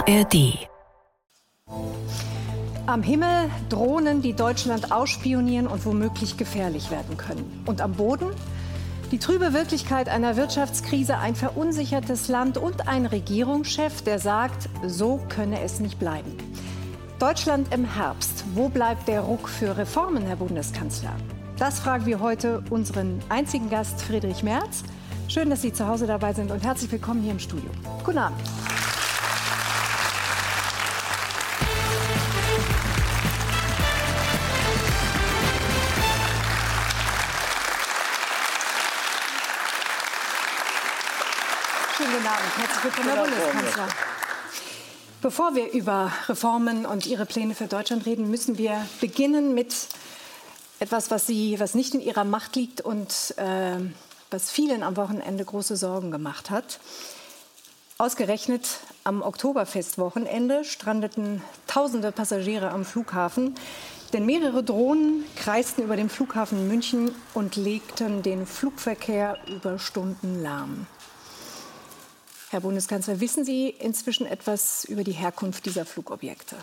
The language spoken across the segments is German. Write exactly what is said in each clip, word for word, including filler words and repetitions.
A R D. Am Himmel Drohnen, die Deutschland ausspionieren und womöglich gefährlich werden können. Und am Boden die trübe Wirklichkeit einer Wirtschaftskrise, ein verunsichertes Land und ein Regierungschef, der sagt, so könne es nicht bleiben. Deutschland im Herbst. Wo bleibt der Ruck für Reformen, Herr Bundeskanzler? Das fragen wir heute unseren einzigen Gast, Friedrich Merz. Schön, dass Sie zu Hause dabei sind und herzlich willkommen hier im Studio. Guten Abend. Schönen guten Abend. Herzlich willkommen, Herr Bundeskanzler. Bevor wir über Reformen und Ihre Pläne für Deutschland reden, müssen wir beginnen mit etwas, was, Sie, was nicht in Ihrer Macht liegt und äh, was vielen am Wochenende große Sorgen gemacht hat. Ausgerechnet am Oktoberfestwochenende strandeten tausende Passagiere am Flughafen, denn mehrere Drohnen kreisten über dem Flughafen München und legten den Flugverkehr über Stunden lahm. Herr Bundeskanzler, wissen Sie inzwischen etwas über die Herkunft dieser Flugobjekte?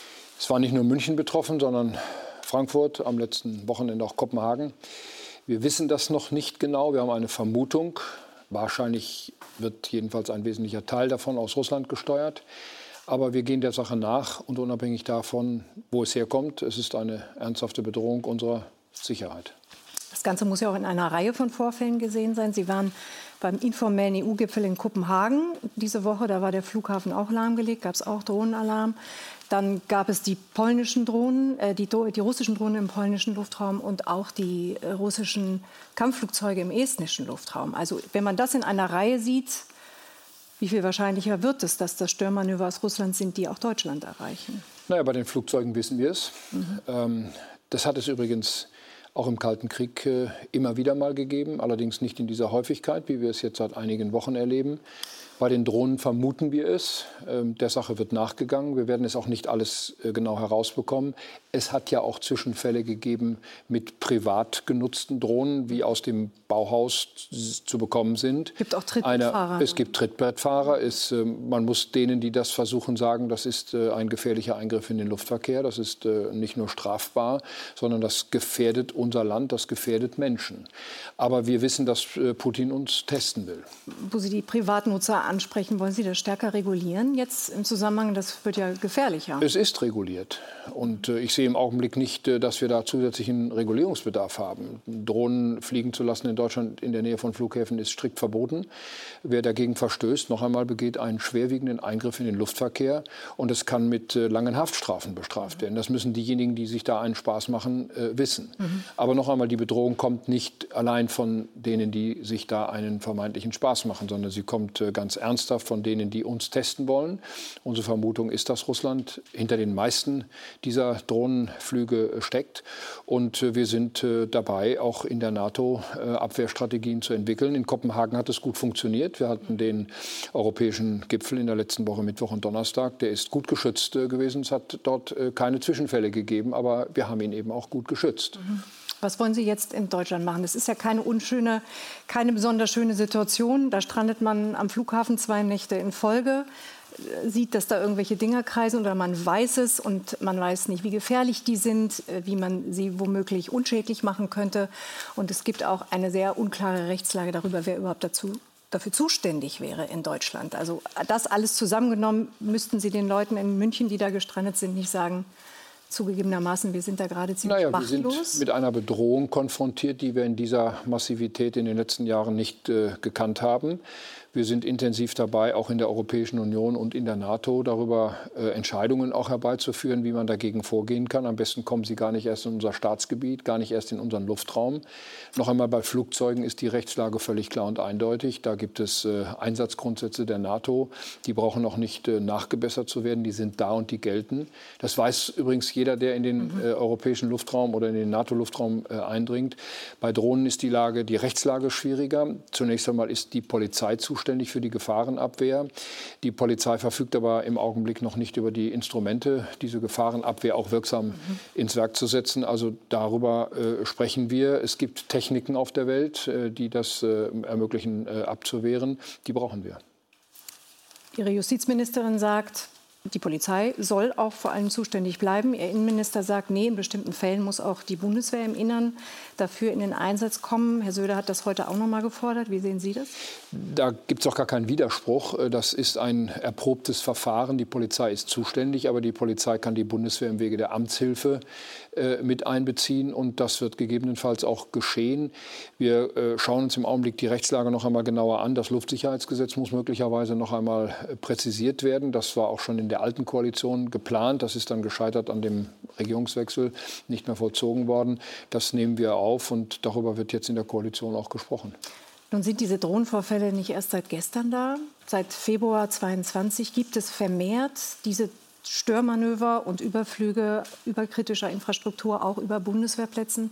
Es war nicht nur München betroffen, sondern Frankfurt, am letzten Wochenende auch Kopenhagen. Wir wissen das noch nicht genau. Wir haben eine Vermutung. Wahrscheinlich wird jedenfalls ein wesentlicher Teil davon aus Russland gesteuert. Aber wir gehen der Sache nach und unabhängig davon, wo es herkommt, es ist eine ernsthafte Bedrohung unserer Sicherheit. Das Ganze muss ja auch in einer Reihe von Vorfällen gesehen sein. Sie waren beim informellen E U-Gipfel in Kopenhagen diese Woche. Da war der Flughafen auch lahmgelegt, gab es auch Drohnenalarm. Dann gab es die polnischen Drohnen, äh, die, die russischen Drohnen im polnischen Luftraum und auch die äh, russischen Kampfflugzeuge im estnischen Luftraum. Also wenn man das in einer Reihe sieht, wie viel wahrscheinlicher wird es, dass das Störmanöver aus Russland sind, die auch Deutschland erreichen? Naja, bei den Flugzeugen wissen wir es. Mhm. Ähm, das hat es übrigens auch im Kalten Krieg äh, immer wieder mal gegeben, allerdings nicht in dieser Häufigkeit, wie wir es jetzt seit einigen Wochen erleben. Bei den Drohnen vermuten wir es. Ähm, der Sache wird nachgegangen. Wir werden es auch nicht alles äh, genau herausbekommen. Es hat ja auch Zwischenfälle gegeben mit privat genutzten Drohnen, wie aus dem Bauhaus zu bekommen sind. Es gibt auch Trittbrettfahrer. Eine, es gibt Trittbrettfahrer. Es, äh, man muss denen, die das versuchen, sagen, das ist äh, ein gefährlicher Eingriff in den Luftverkehr. Das ist äh, nicht nur strafbar, sondern das gefährdet unser Land, das gefährdet Menschen. Aber wir wissen, dass äh, Putin uns testen will. Wo Sie die Privatnutzer ansprechen, wollen Sie das stärker regulieren? Jetzt im Zusammenhang, das wird ja gefährlicher. Es ist reguliert. Und äh, ich sehe im Augenblick nicht, äh, dass wir da zusätzlichen Regulierungsbedarf haben. Drohnen fliegen zu lassen in Deutschland in der Nähe von Flughäfen ist strikt verboten. Wer dagegen verstößt, noch einmal begeht einen schwerwiegenden Eingriff in den Luftverkehr. Und es kann mit äh, langen Haftstrafen bestraft werden. Das müssen diejenigen, die sich da einen Spaß machen, äh, wissen. Mhm. Aber noch einmal, die Bedrohung kommt nicht allein von denen, die sich da einen vermeintlichen Spaß machen, sondern sie kommt äh, ganz ernsthaft von denen, die uns testen wollen. Unsere Vermutung ist, dass Russland hinter den meisten dieser Drohnenflüge steckt. Und wir sind dabei, auch in der NATO Abwehrstrategien zu entwickeln. In Kopenhagen hat es gut funktioniert. Wir hatten den europäischen Gipfel in der letzten Woche, Mittwoch und Donnerstag. Der ist gut geschützt gewesen. Es hat dort keine Zwischenfälle gegeben, aber wir haben ihn eben auch gut geschützt. Mhm. Was wollen Sie jetzt in Deutschland machen? Das ist ja keine unschöne, keine besonders schöne Situation. Da strandet man am Flughafen zwei Nächte in Folge, sieht, dass da irgendwelche Dinger kreisen oder man weiß es und man weiß nicht, wie gefährlich die sind, wie man sie womöglich unschädlich machen könnte. Und es gibt auch eine sehr unklare Rechtslage darüber, wer überhaupt dazu, dafür zuständig wäre in Deutschland. Also das alles zusammengenommen, müssten Sie den Leuten in München, die da gestrandet sind, nicht sagen, zugegebenermaßen, wir sind da gerade ziemlich naja, machtlos. Wir sind mit einer Bedrohung konfrontiert, die wir in dieser Massivität in den letzten Jahren nicht äh, gekannt haben. Wir sind intensiv dabei, auch in der Europäischen Union und in der NATO darüber äh, Entscheidungen auch herbeizuführen, wie man dagegen vorgehen kann. Am besten kommen sie gar nicht erst in unser Staatsgebiet, gar nicht erst in unseren Luftraum. Noch einmal, bei Flugzeugen ist die Rechtslage völlig klar und eindeutig. Da gibt es äh, Einsatzgrundsätze der NATO. Die brauchen auch nicht äh, nachgebessert zu werden. Die sind da und die gelten. Das weiß übrigens jeder, der in den mhm. äh, europäischen Luftraum oder in den NATO-Luftraum äh, eindringt. Bei Drohnen ist die Lage, die Rechtslage schwieriger. Zunächst einmal ist die Polizei zuständig für die Gefahrenabwehr. Die Polizei verfügt aber im Augenblick noch nicht über die Instrumente, diese Gefahrenabwehr auch wirksam mhm. ins Werk zu setzen. Also darüber äh, sprechen wir. Es gibt Techniken auf der Welt, äh, die das äh, ermöglichen, äh, abzuwehren. Die brauchen wir. Ihre Justizministerin sagt, Die Polizei soll auch vor allem zuständig bleiben. Ihr Innenminister sagt, nee, in bestimmten Fällen muss auch die Bundeswehr im Innern dafür in den Einsatz kommen. Herr Söder hat das heute auch noch mal gefordert. Wie sehen Sie das? Da gibt es auch gar keinen Widerspruch. Das ist ein erprobtes Verfahren. Die Polizei ist zuständig, aber die Polizei kann die Bundeswehr im Wege der Amtshilfe äh, mit einbeziehen. Und das wird gegebenenfalls auch geschehen. Wir äh, schauen uns im Augenblick die Rechtslage noch einmal genauer an. Das Luftsicherheitsgesetz muss möglicherweise noch einmal äh, präzisiert werden. Das war auch schon in der alten Koalition geplant. Das ist dann gescheitert an dem Regierungswechsel, nicht mehr vollzogen worden. Das nehmen wir auf und darüber wird jetzt in der Koalition auch gesprochen. Nun sind diese Drohnenvorfälle nicht erst seit gestern da. Seit Februar zweiundzwanzig gibt es vermehrt diese Störmanöver und Überflüge überkritischer Infrastruktur, auch über Bundeswehrplätzen.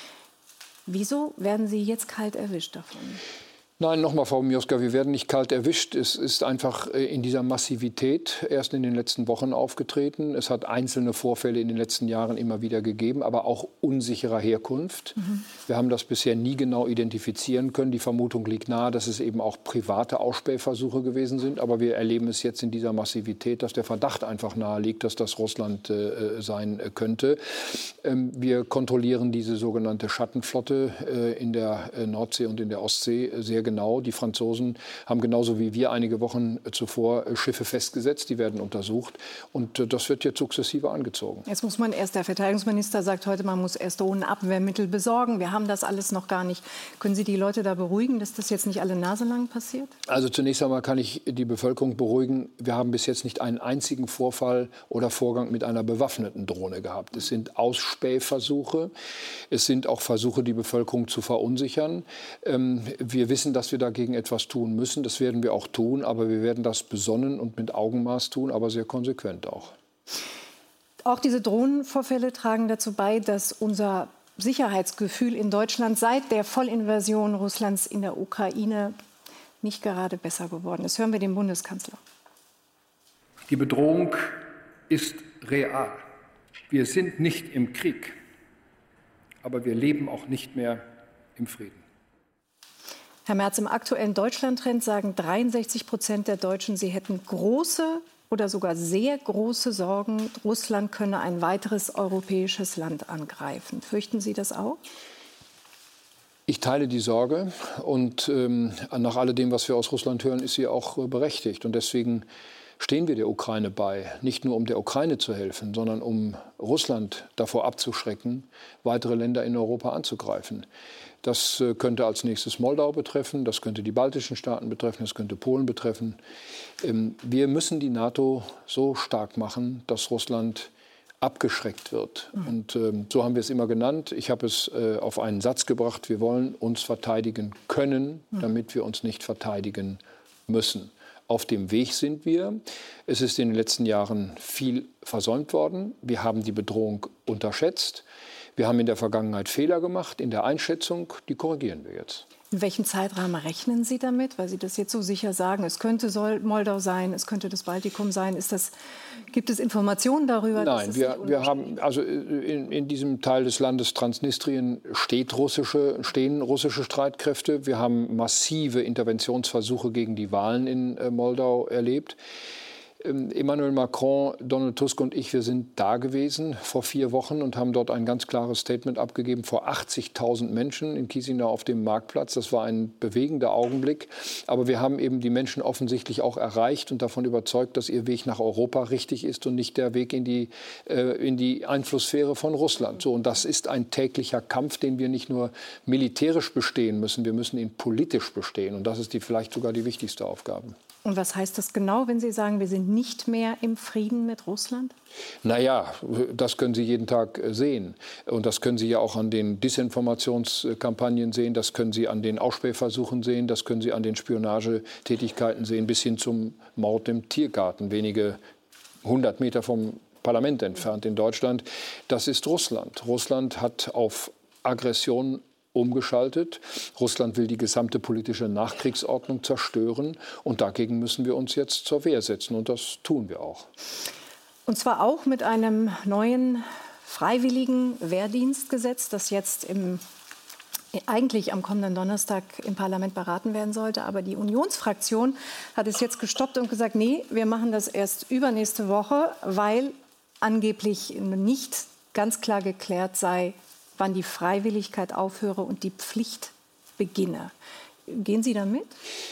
Wieso werden Sie jetzt kalt erwischt davon? Nein, nochmal, Frau Mioska, wir werden nicht kalt erwischt. Es ist einfach in dieser Massivität erst in den letzten Wochen aufgetreten. Es hat einzelne Vorfälle in den letzten Jahren immer wieder gegeben, aber auch unsicherer Herkunft. Mhm. Wir haben das bisher nie genau identifizieren können. Die Vermutung liegt nahe, dass es eben auch private Ausspähversuche gewesen sind. Aber wir erleben es jetzt in dieser Massivität, dass der Verdacht einfach nahe liegt, dass das Russland äh, sein könnte. Ähm, wir kontrollieren diese sogenannte Schattenflotte äh, in der äh, Nordsee und in der Ostsee äh, sehr genau. Die Franzosen haben genauso wie wir einige Wochen zuvor Schiffe festgesetzt. Die werden untersucht. Und das wird jetzt sukzessive angezogen. Jetzt muss man erst, der Verteidigungsminister sagt heute, man muss erst Drohnenabwehrmittel besorgen. Wir haben das alles noch gar nicht. Können Sie die Leute da beruhigen, dass das jetzt nicht alle Nase lang passiert? Also zunächst einmal kann ich die Bevölkerung beruhigen. Wir haben bis jetzt nicht einen einzigen Vorfall oder Vorgang mit einer bewaffneten Drohne gehabt. Es sind Ausspähversuche. Es sind auch Versuche, die Bevölkerung zu verunsichern. Ähm, wir wissen, dass wir dagegen etwas tun müssen. Das werden wir auch tun. Aber wir werden das besonnen und mit Augenmaß tun, aber sehr konsequent auch. Auch diese Drohnenvorfälle tragen dazu bei, dass unser Sicherheitsgefühl in Deutschland seit der Vollinvasion Russlands in der Ukraine nicht gerade besser geworden ist. Hören wir den Bundeskanzler. Die Bedrohung ist real. Wir sind nicht im Krieg, aber wir leben auch nicht mehr im Frieden. Herr Merz, im aktuellen Deutschland-Trend sagen dreiundsechzig Prozent der Deutschen, sie hätten große oder sogar sehr große Sorgen, Russland könne ein weiteres europäisches Land angreifen. Fürchten Sie das auch? Ich teile die Sorge und ähm, nach alledem, was wir aus Russland hören, ist sie auch äh, berechtigt. Und deswegen stehen wir der Ukraine bei, nicht nur um der Ukraine zu helfen, sondern um Russland davor abzuschrecken, weitere Länder in Europa anzugreifen. Das äh, könnte als nächstes Moldau betreffen, das könnte die baltischen Staaten betreffen, das könnte Polen betreffen. Ähm, wir müssen die NATO so stark machen, dass Russland abgeschreckt wird. Mhm. Und ähm, so haben wir es immer genannt. Ich habe es äh, auf einen Satz gebracht, wir wollen uns verteidigen können, mhm. damit wir uns nicht verteidigen müssen. Auf dem Weg sind wir. Es ist in den letzten Jahren viel versäumt worden. Wir haben die Bedrohung unterschätzt. Wir haben in der Vergangenheit Fehler gemacht in der Einschätzung. Die korrigieren wir jetzt. In welchem Zeitrahmen rechnen Sie damit? Weil Sie das jetzt so sicher sagen, es könnte Moldau sein, es könnte das Baltikum sein. Ist das, gibt es Informationen darüber? Nein, wir, wir haben, also in, in diesem Teil des Landes Transnistrien steht russische, stehen russische Streitkräfte. Wir haben massive Interventionsversuche gegen die Wahlen in äh, Moldau erlebt. Emmanuel Macron, Donald Tusk und ich, wir sind da gewesen vor vier Wochen und haben dort ein ganz klares Statement abgegeben vor achtzigtausend Menschen in Chisinau auf dem Marktplatz. Das war ein bewegender Augenblick. Aber wir haben eben die Menschen offensichtlich auch erreicht und davon überzeugt, dass ihr Weg nach Europa richtig ist und nicht der Weg in die, äh, in die Einflusssphäre von Russland. So, und das ist ein täglicher Kampf, den wir nicht nur militärisch bestehen müssen, wir müssen ihn politisch bestehen. Und das ist die, vielleicht sogar die wichtigste Aufgabe. Und was heißt das genau, wenn Sie sagen, wir sind nicht mehr im Frieden mit Russland? Naja, das können Sie jeden Tag sehen. Und das können Sie ja auch an den Desinformationskampagnen sehen, das können Sie an den Ausspähversuchen sehen, das können Sie an den Spionagetätigkeiten sehen, bis hin zum Mord im Tiergarten, wenige hundert Meter vom Parlament entfernt in Deutschland. Das ist Russland. Russland hat auf Aggression umgeschaltet. Russland will die gesamte politische Nachkriegsordnung zerstören. Und dagegen müssen wir uns jetzt zur Wehr setzen. Und das tun wir auch. Und zwar auch mit einem neuen freiwilligen Wehrdienstgesetz, das jetzt im eigentlich am kommenden Donnerstag im Parlament beraten werden sollte. Aber die Unionsfraktion hat es jetzt gestoppt und gesagt, nee, wir machen das erst übernächste Woche, weil angeblich nicht ganz klar geklärt sei, wann die Freiwilligkeit aufhöre und die Pflicht beginne. Gehen Sie damit?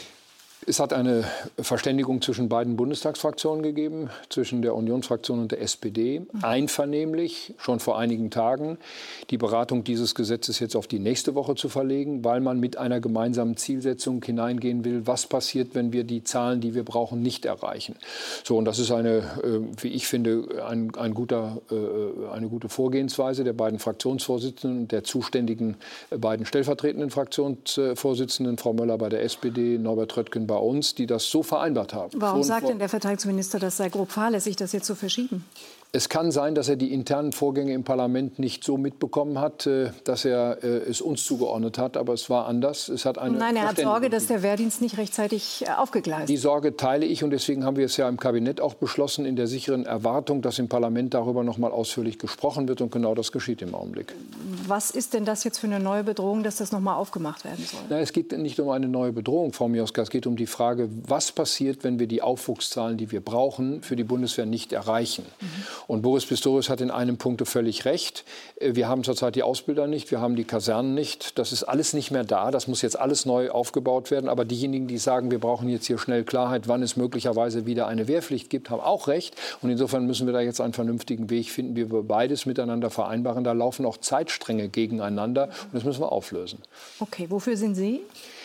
Es hat eine Verständigung zwischen beiden Bundestagsfraktionen gegeben, zwischen der Unionsfraktion und der S P D, einvernehmlich, schon vor einigen Tagen, die Beratung dieses Gesetzes jetzt auf die nächste Woche zu verlegen, weil man mit einer gemeinsamen Zielsetzung hineingehen will, was passiert, wenn wir die Zahlen, die wir brauchen, nicht erreichen. So, und das ist eine, wie ich finde, ein, ein guter, eine gute Vorgehensweise der beiden Fraktionsvorsitzenden und der zuständigen beiden stellvertretenden Fraktionsvorsitzenden, Frau Möller bei der S P D, Norbert Röttgen bei uns, die das so vereinbart haben. Warum sagt denn der Verteidigungsminister, das sei grob fahrlässig, das jetzt zu verschieben? Es kann sein, dass er die internen Vorgänge im Parlament nicht so mitbekommen hat, dass er es uns zugeordnet hat. Aber es war anders. Es hat eine Nein, er hat Sorge, dass der Wehrdienst nicht rechtzeitig aufgegleist. Die Sorge teile ich. Und deswegen haben wir es ja im Kabinett auch beschlossen, in der sicheren Erwartung, dass im Parlament darüber noch mal ausführlich gesprochen wird. Und genau das geschieht im Augenblick. Was ist denn das jetzt für eine neue Bedrohung, dass das noch mal aufgemacht werden soll? Na, es geht nicht um eine neue Bedrohung, Frau Mioska. Es geht um die Frage, was passiert, wenn wir die Aufwuchszahlen, die wir brauchen, für die Bundeswehr nicht erreichen. Mhm. Und Boris Pistorius hat in einem Punkt völlig recht. Wir haben zurzeit die Ausbilder nicht, wir haben die Kasernen nicht. Das ist alles nicht mehr da. Das muss jetzt alles neu aufgebaut werden. Aber diejenigen, die sagen, wir brauchen jetzt hier schnell Klarheit, wann es möglicherweise wieder eine Wehrpflicht gibt, haben auch recht. Und insofern müssen wir da jetzt einen vernünftigen Weg finden, wie wir beides miteinander vereinbaren. Da laufen auch Zeitstränge gegeneinander und das müssen wir auflösen. Okay, wofür sind Sie?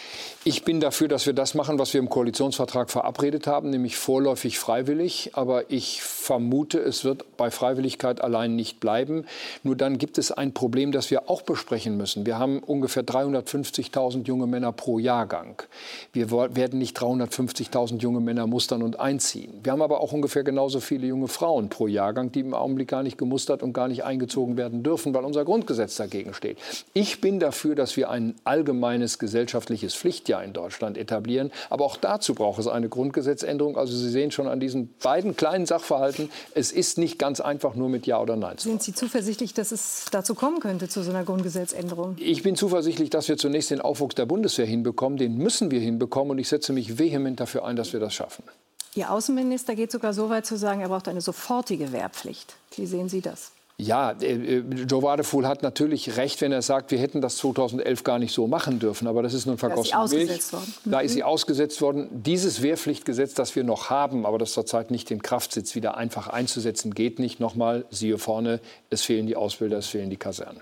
Ich bin dafür, dass wir das machen, was wir im Koalitionsvertrag verabredet haben, nämlich vorläufig freiwillig. Aber ich vermute, es wird bei Freiwilligkeit allein nicht bleiben. Nur dann gibt es ein Problem, das wir auch besprechen müssen. Wir haben ungefähr dreihundertfünfzigtausend junge Männer pro Jahrgang. Wir werden nicht dreihundertfünfzigtausend junge Männer mustern und einziehen. Wir haben aber auch ungefähr genauso viele junge Frauen pro Jahrgang, die im Augenblick gar nicht gemustert und gar nicht eingezogen werden dürfen, weil unser Grundgesetz dagegen steht. Ich bin dafür, dass wir ein allgemeines gesellschaftliches Pflichtjahr in Deutschland etablieren. Aber auch dazu braucht es eine Grundgesetzänderung. Also Sie sehen schon an diesen beiden kleinen Sachverhalten, es ist nicht ganz einfach nur mit Ja oder Nein zu machen. Sind Sie zuversichtlich, dass es dazu kommen könnte, zu so einer Grundgesetzänderung? Ich bin zuversichtlich, dass wir zunächst den Aufwuchs der Bundeswehr hinbekommen. Den müssen wir hinbekommen. Und ich setze mich vehement dafür ein, dass wir das schaffen. Ihr Außenminister geht sogar so weit zu sagen, er braucht eine sofortige Wehrpflicht. Wie sehen Sie das? Ja, äh, Joe Wadefuhl hat natürlich recht, wenn er sagt, wir hätten das zweitausendelf gar nicht so machen dürfen. Aber das ist nun vergossene Milch. Da ist sie ausgesetzt worden. Da ist sie ausgesetzt worden. Dieses Wehrpflichtgesetz, das wir noch haben, aber das zurzeit nicht in Kraft sitzt, wieder einfach einzusetzen, geht nicht. Nochmal, siehe vorne, es fehlen die Ausbilder, es fehlen die Kasernen.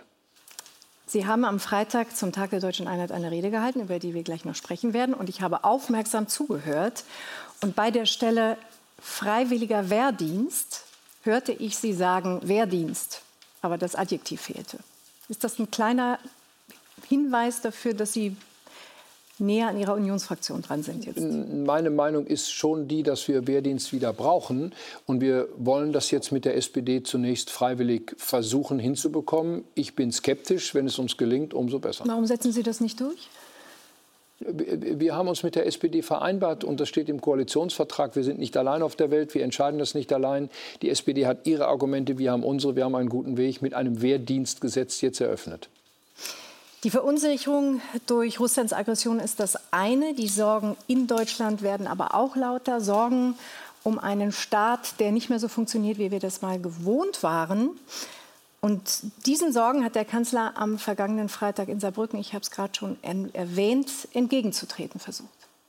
Sie haben am Freitag zum Tag der Deutschen Einheit eine Rede gehalten, über die wir gleich noch sprechen werden. Und ich habe aufmerksam zugehört. Und bei der Stelle freiwilliger Wehrdienst hörte ich Sie sagen Wehrdienst, aber das Adjektiv fehlte. Ist das ein kleiner Hinweis dafür, dass Sie näher an Ihrer Unionsfraktion dran sind jetzt? Meine Meinung ist schon die, dass wir Wehrdienst wieder brauchen. Und wir wollen das jetzt mit der S P D zunächst freiwillig versuchen hinzubekommen. Ich bin skeptisch. Wenn es uns gelingt, umso besser. Warum setzen Sie das nicht durch? Wir haben uns mit der S P D vereinbart und das steht im Koalitionsvertrag. Wir sind nicht allein auf der Welt, wir entscheiden das nicht allein. Die S P D hat ihre Argumente, wir haben unsere. Wir haben einen guten Weg mit einem Wehrdienstgesetz jetzt eröffnet. Die Verunsicherung durch Russlands Aggression ist das eine. Die Sorgen in Deutschland werden aber auch lauter. Sorgen um einen Staat, der nicht mehr so funktioniert, wie wir das mal gewohnt waren. Und diesen Sorgen hat der Kanzler am vergangenen Freitag in Saarbrücken, ich habe es gerade schon erwähnt, entgegenzutreten versucht.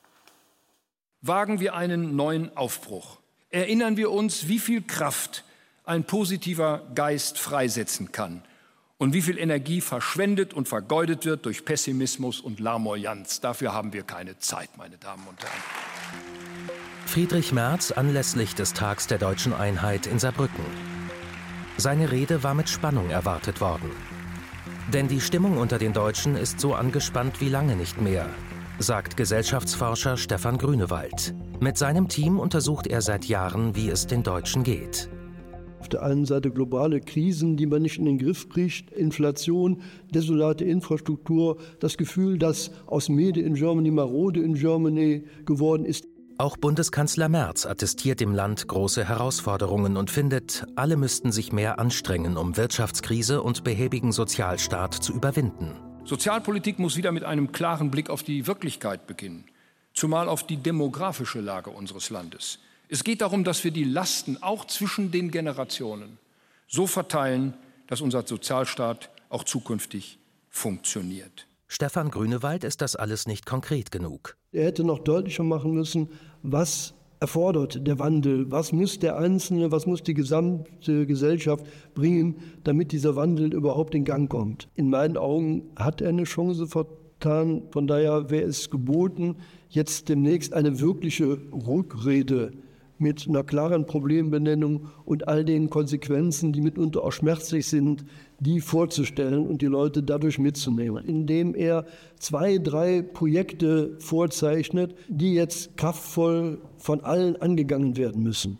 Wagen wir einen neuen Aufbruch. Erinnern wir uns, wie viel Kraft ein positiver Geist freisetzen kann und wie viel Energie verschwendet und vergeudet wird durch Pessimismus und Larmoyanz. Dafür haben wir keine Zeit, meine Damen und Herren. Friedrich Merz anlässlich des Tags der Deutschen Einheit in Saarbrücken. Seine Rede war mit Spannung erwartet worden. Denn die Stimmung unter den Deutschen ist so angespannt wie lange nicht mehr, sagt Gesellschaftsforscher Stefan Grünewald. Mit seinem Team untersucht er seit Jahren, wie es den Deutschen geht. Auf der einen Seite globale Krisen, die man nicht in den Griff kriegt, Inflation, desolate Infrastruktur, das Gefühl, dass aus Made in Germany marode in Germany geworden ist. Auch Bundeskanzler Merz attestiert dem Land große Herausforderungen und findet, alle müssten sich mehr anstrengen, um Wirtschaftskrise und behäbigen Sozialstaat zu überwinden. Sozialpolitik muss wieder mit einem klaren Blick auf die Wirklichkeit beginnen, zumal auf die demografische Lage unseres Landes. Es geht darum, dass wir die Lasten auch zwischen den Generationen so verteilen, dass unser Sozialstaat auch zukünftig funktioniert. Stefan Grünewald ist das alles nicht konkret genug. Er hätte noch deutlicher machen müssen, was erfordert der Wandel, was muss der Einzelne, was muss die gesamte Gesellschaft bringen, damit dieser Wandel überhaupt in Gang kommt. In meinen Augen hat er eine Chance vertan, von daher wäre es geboten, jetzt demnächst eine wirkliche Rückrede mit einer klaren Problembenennung und all den Konsequenzen, die mitunter auch schmerzlich sind, die vorzustellen und die Leute dadurch mitzunehmen. Indem er zwei, drei Projekte vorzeichnet, die jetzt kraftvoll von allen angegangen werden müssen.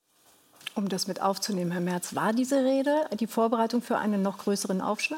Um das mit aufzunehmen, Herr Merz, war diese Rede die Vorbereitung für einen noch größeren Aufschlag?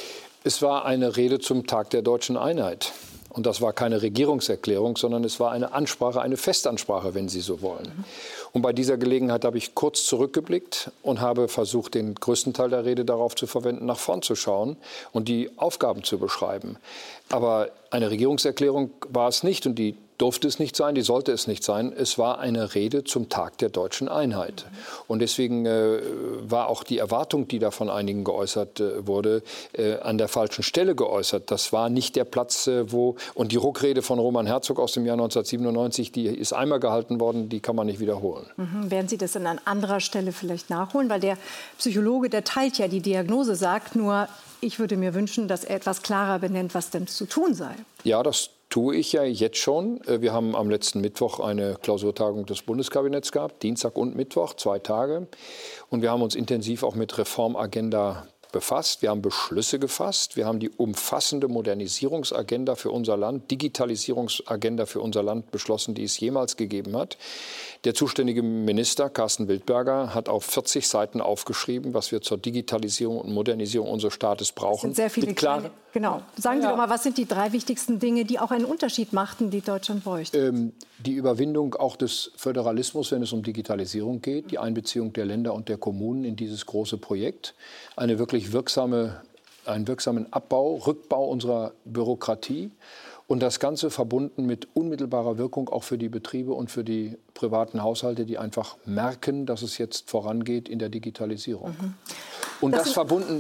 Es war eine Rede zum Tag der deutschen Einheit. Und das war keine Regierungserklärung, sondern es war eine Ansprache, eine Festansprache, wenn Sie so wollen. Mhm. Und bei dieser Gelegenheit habe ich kurz zurückgeblickt und habe versucht, den größten Teil der Rede darauf zu verwenden, nach vorn zu schauen und die Aufgaben zu beschreiben. Aber eine Regierungserklärung war es nicht und die durfte es nicht sein, die sollte es nicht sein. Es war eine Rede zum Tag der deutschen Einheit. Und deswegen äh, war auch die Erwartung, die da von einigen geäußert äh, wurde, äh, an der falschen Stelle geäußert. Das war nicht der Platz, äh, wo... Und die Ruckrede von Roman Herzog aus dem Jahr neunzehnhundertsiebenundneunzig, die ist einmal gehalten worden, die kann man nicht wiederholen. Mhm. Werden Sie das dann an anderer Stelle vielleicht nachholen? Weil der Psychologe, der teilt ja die Diagnose, sagt nur, ich würde mir wünschen, dass er etwas klarer benennt, was denn zu tun sei. Ja, das tue ich ja jetzt schon. Wir haben am letzten Mittwoch eine Klausurtagung des Bundeskabinetts gehabt, Dienstag und Mittwoch, zwei Tage. Und wir haben uns intensiv auch mit Reformagenda befasst. Wir haben Beschlüsse gefasst. Wir haben die umfassende Modernisierungsagenda für unser Land, Digitalisierungsagenda für unser Land beschlossen, die es jemals gegeben hat. Der zuständige Minister, Carsten Wildberger, hat auf vierzig Seiten aufgeschrieben, was wir zur Digitalisierung und Modernisierung unseres Staates brauchen. Das sind sehr viele kleine, genau. Sagen Sie ja. doch mal, was sind die drei wichtigsten Dinge, die auch einen Unterschied machten, die Deutschland bräuchte? Ähm, die Überwindung auch des Föderalismus, wenn es um Digitalisierung geht, die Einbeziehung der Länder und der Kommunen in dieses große Projekt, eine wirklich wirksame, einen wirksamen Abbau, Rückbau unserer Bürokratie. Und das Ganze verbunden mit unmittelbarer Wirkung auch für die Betriebe und für die privaten Haushalte, die einfach merken, dass es jetzt vorangeht in der Digitalisierung. Mhm. Und das, das verbunden,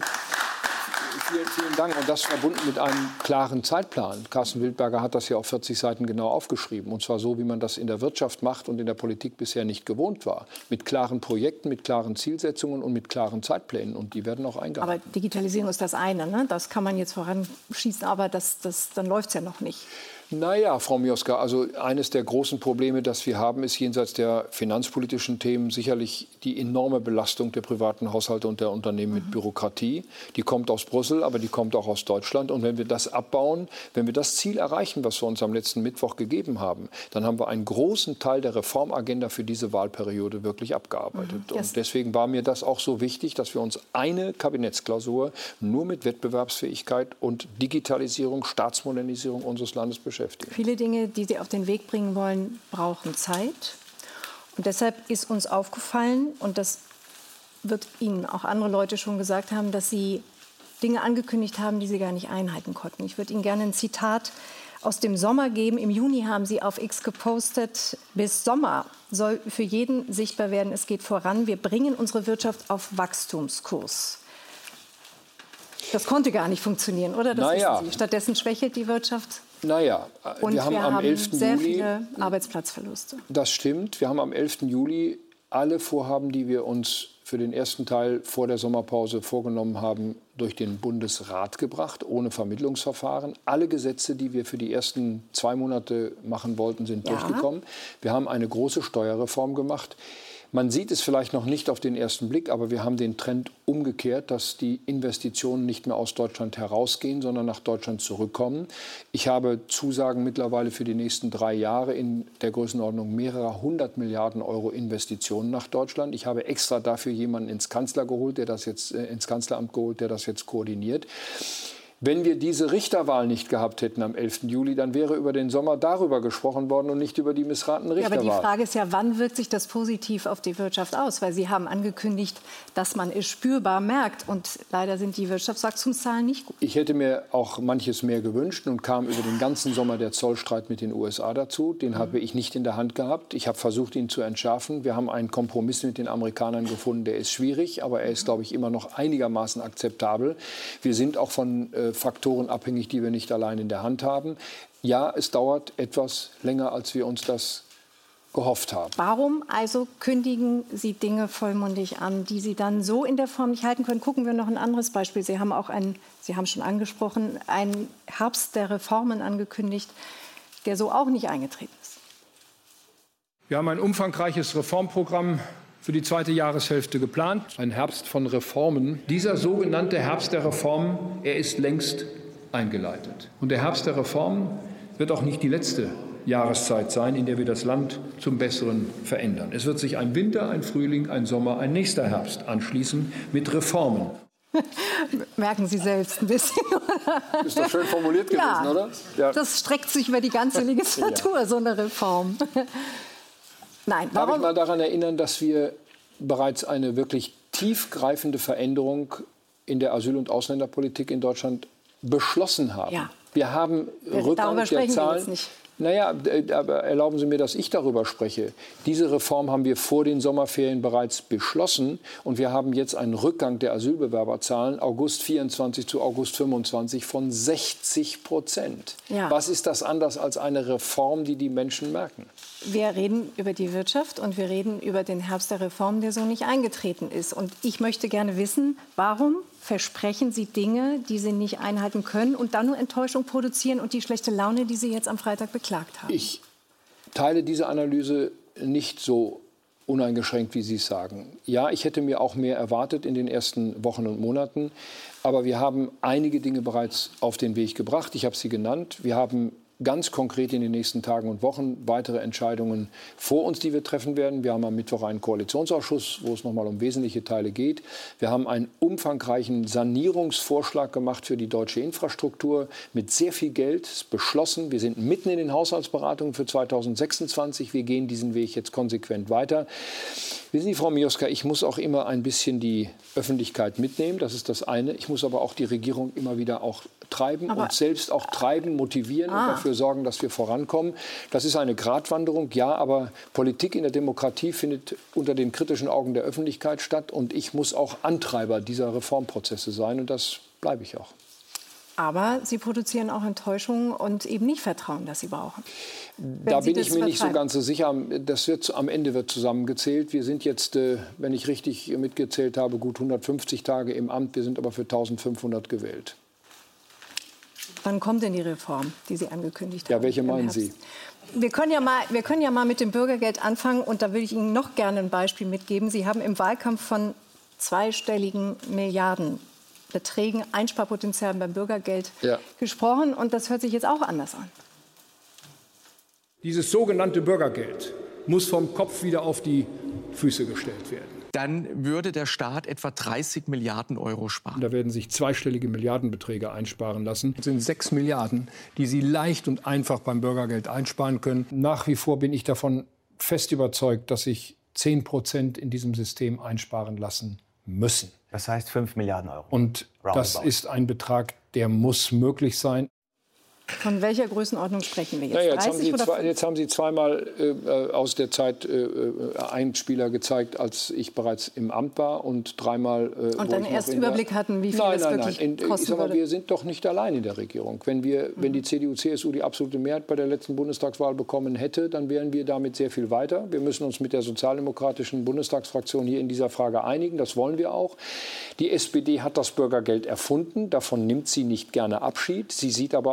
vielen, vielen Dank, und das verbunden mit einem klaren Zeitplan. Carsten Wildberger hat das ja auf vierzig Seiten genau aufgeschrieben. Und zwar so, wie man das in der Wirtschaft macht und in der Politik bisher nicht gewohnt war. Mit klaren Projekten, mit klaren Zielsetzungen und mit klaren Zeitplänen. Und die werden auch eingehalten. Aber Digitalisierung ist das eine, ne? Das kann man jetzt voranschießen, aber das, das, dann läuft es ja noch nicht. Naja, Frau Mioska, also eines der großen Probleme, das wir haben, ist jenseits der finanzpolitischen Themen sicherlich die enorme Belastung der privaten Haushalte und der Unternehmen mit mhm. Bürokratie. Die kommt aus Brüssel, aber die kommt auch aus Deutschland. Und wenn wir das abbauen, wenn wir das Ziel erreichen, was wir uns am letzten Mittwoch gegeben haben, dann haben wir einen großen Teil der Reformagenda für diese Wahlperiode wirklich abgearbeitet. Mhm. Yes. Und deswegen war mir das auch so wichtig, dass wir uns eine Kabinettsklausur nur mit Wettbewerbsfähigkeit und Digitalisierung, Staatsmodernisierung unseres Landes beschäftigen. Viele Dinge, die Sie auf den Weg bringen wollen, brauchen Zeit. Und deshalb ist uns aufgefallen, und das wird Ihnen auch andere Leute schon gesagt haben, dass Sie Dinge angekündigt haben, die Sie gar nicht einhalten konnten. Ich würde Ihnen gerne ein Zitat aus dem Sommer geben. Im Juni haben Sie auf X gepostet, bis Sommer soll für jeden sichtbar werden, es geht voran. Wir bringen unsere Wirtschaft auf Wachstumskurs. Das konnte gar nicht funktionieren, oder? Das naja. wissen Sie. Stattdessen schwächelt die Wirtschaft. Naja, und wir haben wir am haben elften sehr Juli, viele Arbeitsplatzverluste. Das stimmt. Wir haben am elften Juli alle Vorhaben, die wir uns für den ersten Teil vor der Sommerpause vorgenommen haben, durch den Bundesrat gebracht, ohne Vermittlungsverfahren. Alle Gesetze, die wir für die ersten zwei Monate machen wollten, sind ja. durchgekommen. Wir haben eine große Steuerreform gemacht. Man sieht es vielleicht noch nicht auf den ersten Blick, aber wir haben den Trend umgekehrt, dass die Investitionen nicht mehr aus Deutschland herausgehen, sondern nach Deutschland zurückkommen. Ich habe Zusagen mittlerweile für die nächsten drei Jahre in der Größenordnung mehrerer hundert Milliarden Euro Investitionen nach Deutschland. Ich habe extra dafür jemanden ins Kanzler geholt, der das jetzt äh, ins Kanzleramt geholt, der das jetzt koordiniert. Wenn wir diese Richterwahl nicht gehabt hätten am elften Juli, dann wäre über den Sommer darüber gesprochen worden und nicht über die missratene Richterwahl. Ja, aber die Frage ist ja, wann wirkt sich das positiv auf die Wirtschaft aus? Weil Sie haben angekündigt, dass man es spürbar merkt. Und leider sind die Wirtschaftswachstumszahlen nicht gut. Ich hätte mir auch manches mehr gewünscht und kam über den ganzen Sommer der Zollstreit mit den U S A dazu. Den mhm. habe ich nicht in der Hand gehabt. Ich habe versucht, ihn zu entschärfen. Wir haben einen Kompromiss mit den Amerikanern gefunden. Der ist schwierig, aber er ist, glaube ich, immer noch einigermaßen akzeptabel. Wir sind auch von äh, Faktoren abhängig, die wir nicht allein in der Hand haben. Ja, es dauert etwas länger, als wir uns das gehofft haben. Warum also kündigen Sie Dinge vollmundig an, die Sie dann so in der Form nicht halten können? Gucken wir noch ein anderes Beispiel. Sie haben auch einen, Sie haben schon angesprochen, einen Herbst der Reformen angekündigt, der so auch nicht eingetreten ist. Wir haben ein umfangreiches Reformprogramm für die zweite Jahreshälfte geplant. Ein Herbst von Reformen. Dieser sogenannte Herbst der Reformen, er ist längst eingeleitet. Und der Herbst der Reformen wird auch nicht die letzte Jahreszeit sein, in der wir das Land zum Besseren verändern. Es wird sich ein Winter, ein Frühling, ein Sommer, ein nächster Herbst anschließen mit Reformen. Merken Sie selbst ein bisschen. Ist doch schön formuliert gewesen, ja, oder? Ja, das streckt sich über die ganze Legislatur, ja. So eine Reform. Nein, darf ich mal daran erinnern, dass wir bereits eine wirklich tiefgreifende Veränderung in der Asyl- und Ausländerpolitik in Deutschland beschlossen haben. Ja. Wir haben Rückgang der Zahlen. Wir jetzt nicht. Naja, aber erlauben Sie mir, dass ich darüber spreche. Diese Reform haben wir vor den Sommerferien bereits beschlossen. Und wir haben jetzt einen Rückgang der Asylbewerberzahlen August vierundzwanzig zu August fünfundzwanzig von sechzig Prozent. Ja. Was ist das anders als eine Reform, die die Menschen merken? Wir reden über die Wirtschaft und wir reden über den Herbst der Reform, der so nicht eingetreten ist. Und ich möchte gerne wissen, warum versprechen Sie Dinge, die Sie nicht einhalten können und dann nur Enttäuschung produzieren und die schlechte Laune, die Sie jetzt am Freitag beklagt haben? Ich teile diese Analyse nicht so uneingeschränkt, wie Sie es sagen. Ja, ich hätte mir auch mehr erwartet in den ersten Wochen und Monaten. Aber wir haben einige Dinge bereits auf den Weg gebracht. Ich habe sie genannt. Wir haben ganz konkret in den nächsten Tagen und Wochen weitere Entscheidungen vor uns, die wir treffen werden. Wir haben am Mittwoch einen Koalitionsausschuss, wo es noch mal um wesentliche Teile geht. Wir haben einen umfangreichen Sanierungsvorschlag gemacht für die deutsche Infrastruktur mit sehr viel Geld. Es ist beschlossen. Wir sind mitten in den Haushaltsberatungen für zweitausendsechsundzwanzig. Wir gehen diesen Weg jetzt konsequent weiter. Wissen Sie, Frau Mioska, ich muss auch immer ein bisschen die Öffentlichkeit mitnehmen. Das ist das eine. Ich muss aber auch die Regierung immer wieder auch treiben aber und selbst auch treiben, motivieren ah. und dafür sorgen, dass wir vorankommen. Das ist eine Gratwanderung, ja, aber Politik in der Demokratie findet unter den kritischen Augen der Öffentlichkeit statt. Und ich muss auch Antreiber dieser Reformprozesse sein. Und das bleibe ich auch. Aber Sie produzieren auch Enttäuschung und eben nicht Vertrauen, das Sie brauchen. Da bin ich mir nicht so ganz so sicher. Das wird, am Ende wird zusammengezählt. Wir sind jetzt, wenn ich richtig mitgezählt habe, gut hundertfünfzig Tage im Amt. Wir sind aber für eintausendfünfhundert gewählt. Wann kommt denn die Reform, die Sie angekündigt haben? Ja, welche meinen Sie? Wir können, ja mal, wir können ja mal mit dem Bürgergeld anfangen. Und da will ich Ihnen noch gerne ein Beispiel mitgeben. Sie haben im Wahlkampf von zweistelligen Milliardenbeträgen, Einsparpotenzialen beim Bürgergeld ja. gesprochen. Und das hört sich jetzt auch anders an. Dieses sogenannte Bürgergeld muss vom Kopf wieder auf die Füße gestellt werden. Dann würde der Staat etwa dreißig Milliarden Euro sparen. Da werden sich zweistellige Milliardenbeträge einsparen lassen. Das sind sechs Milliarden, die Sie leicht und einfach beim Bürgergeld einsparen können. Nach wie vor bin ich davon fest überzeugt, dass sich zehn Prozent in diesem System einsparen lassen müssen. Das heißt fünf Milliarden Euro. Und das ist ein Betrag, der muss möglich sein. Von welcher Größenordnung sprechen wir jetzt? Naja, jetzt, haben Sie zwei, jetzt haben Sie zweimal äh, aus der Zeit äh, Einspieler gezeigt, als ich bereits im Amt war und dreimal. Äh, und dann erst Überblick hatten, wie viel nein, das nein, wirklich nein. In, kosten ich sag mal, würde. Wir sind doch nicht allein in der Regierung. Wenn, wir, mhm. wenn die C D U C S U die absolute Mehrheit bei der letzten Bundestagswahl bekommen hätte, dann wären wir damit sehr viel weiter. Wir müssen uns mit der sozialdemokratischen Bundestagsfraktion hier in dieser Frage einigen. Das wollen wir auch. Die S P D hat das Bürgergeld erfunden. Davon nimmt sie nicht gerne Abschied. Sie sieht aber auch, wie schwierig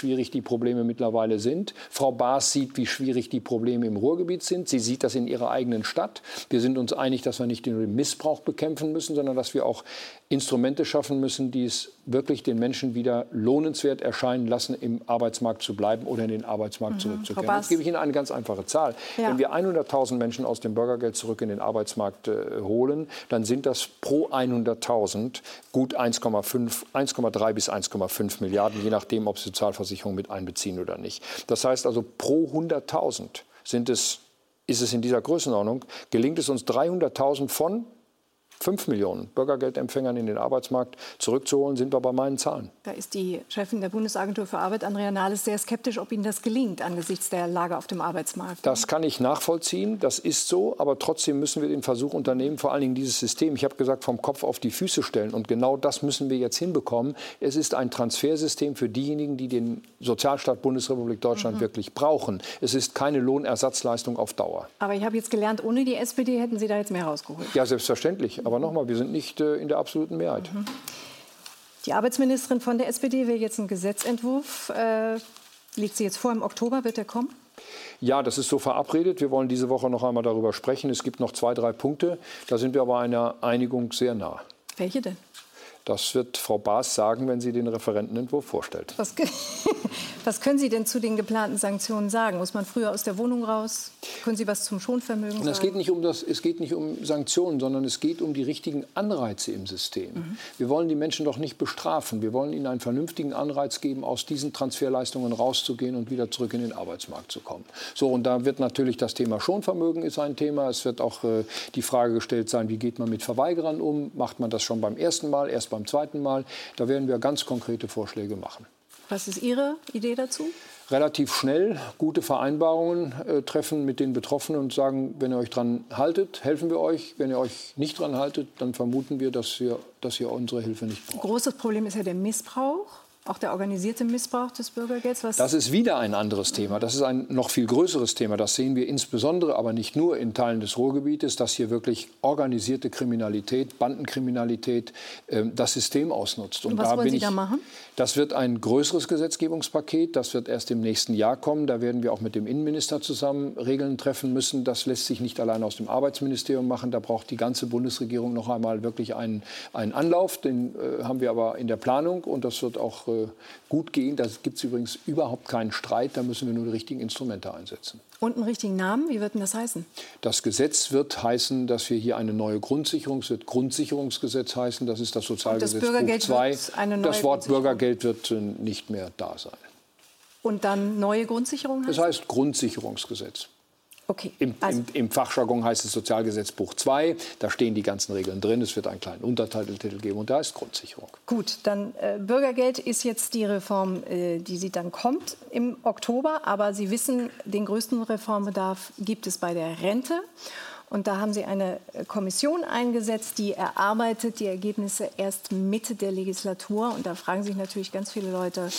schwierig die Probleme mittlerweile sind. Frau Baas sieht, wie schwierig die Probleme im Ruhrgebiet sind. Sie sieht das in ihrer eigenen Stadt. Wir sind uns einig, dass wir nicht den Missbrauch bekämpfen müssen, sondern dass wir auch Instrumente schaffen müssen, die es wirklich den Menschen wieder lohnenswert erscheinen lassen, im Arbeitsmarkt zu bleiben oder in den Arbeitsmarkt mhm. zurückzukehren. Jetzt gebe ich Ihnen eine ganz einfache Zahl. Ja. Wenn wir hunderttausend Menschen aus dem Bürgergeld zurück in den Arbeitsmarkt äh, holen, dann sind das pro hunderttausend gut eins Komma drei bis eins Komma fünf Milliarden, je nachdem, ob Sie Sozialversicherung mit einbeziehen oder nicht. Das heißt also, pro hunderttausend sind es, ist es in dieser Größenordnung, gelingt es uns dreihunderttausend von fünf Millionen Bürgergeldempfängern in den Arbeitsmarkt zurückzuholen, sind wir bei meinen Zahlen. Da ist die Chefin der Bundesagentur für Arbeit, Andrea Nahles, sehr skeptisch, ob Ihnen das gelingt angesichts der Lage auf dem Arbeitsmarkt. Das kann ich nachvollziehen, das ist so, aber trotzdem müssen wir den Versuch unternehmen, vor allen Dingen dieses System, ich habe gesagt, vom Kopf auf die Füße stellen, und genau das müssen wir jetzt hinbekommen. Es ist ein Transfersystem für diejenigen, die den Sozialstaat Bundesrepublik Deutschland mhm. wirklich brauchen. Es ist keine Lohnersatzleistung auf Dauer. Aber ich habe jetzt gelernt, ohne die S P D hätten Sie da jetzt mehr rausgeholt. Ja, selbstverständlich. Aber nochmal, wir sind nicht äh, in der absoluten Mehrheit. Mhm. Die Arbeitsministerin von der S P D will jetzt einen Gesetzentwurf. Äh, legt sie jetzt vor, im Oktober wird der kommen? Ja, das ist so verabredet. Wir wollen diese Woche noch einmal darüber sprechen. Es gibt noch zwei, drei Punkte. Da sind wir aber einer Einigung sehr nah. Welche denn? Das wird Frau Baas sagen, wenn sie den Referentenentwurf vorstellt. Was, was können Sie denn zu den geplanten Sanktionen sagen? Muss man früher aus der Wohnung raus? Können Sie was zum Schonvermögen sagen? Es geht nicht um das, es geht nicht um Sanktionen, sondern es geht um die richtigen Anreize im System. Mhm. Wir wollen die Menschen doch nicht bestrafen. Wir wollen ihnen einen vernünftigen Anreiz geben, aus diesen Transferleistungen rauszugehen und wieder zurück in den Arbeitsmarkt zu kommen. So, und da wird natürlich das Thema Schonvermögen ist ein Thema. Es wird auch äh, die Frage gestellt sein, wie geht man mit Verweigerern um? Macht man das schon beim ersten Mal, erst beim zweiten Mal? Da werden wir ganz konkrete Vorschläge machen. Was ist Ihre Idee dazu? Relativ schnell gute Vereinbarungen äh, treffen mit den Betroffenen und sagen, wenn ihr euch dran haltet, helfen wir euch. Wenn ihr euch nicht dran haltet, dann vermuten wir, dass wir, dass ihr unsere Hilfe nicht braucht. Großes Problem ist ja der Missbrauch. Auch der organisierte Missbrauch des Bürgergelds? Was das ist wieder ein anderes Thema. Das ist ein noch viel größeres Thema. Das sehen wir insbesondere, aber nicht nur in Teilen des Ruhrgebietes, dass hier wirklich organisierte Kriminalität, Bandenkriminalität äh, das System ausnutzt. Und, Und was da wollen bin Sie ich, da machen? Das wird ein größeres Gesetzgebungspaket. Das wird erst im nächsten Jahr kommen. Da werden wir auch mit dem Innenminister zusammen Regeln treffen müssen. Das lässt sich nicht allein aus dem Arbeitsministerium machen. Da braucht die ganze Bundesregierung noch einmal wirklich einen, einen Anlauf. Den äh, haben wir aber in der Planung, und das wird auch äh, gut gehen. Da gibt es übrigens überhaupt keinen Streit. Da müssen wir nur die richtigen Instrumente einsetzen. Und einen richtigen Namen? Wie wird denn das heißen? Das Gesetz wird heißen, dass wir hier eine neue Grundsicherung, es wird Grundsicherungsgesetz heißen. Das ist das Sozialgesetzbuch zwei. Das Wort Bürgergeld wird nicht mehr da sein. Und dann neue Grundsicherung heißt? Das heißt Grundsicherungsgesetz. Okay. Im, also. im, Im Fachjargon heißt es Sozialgesetzbuch zwei. Da stehen die ganzen Regeln drin. Es wird einen kleinen Untertitel geben und da ist Grundsicherung. Gut, dann äh, Bürgergeld ist jetzt die Reform, äh, die sie dann kommt im Oktober. Aber Sie wissen, den größten Reformbedarf gibt es bei der Rente. Und da haben Sie eine Kommission eingesetzt, die erarbeitet die Ergebnisse erst Mitte der Legislatur. Und da fragen sich natürlich ganz viele Leute,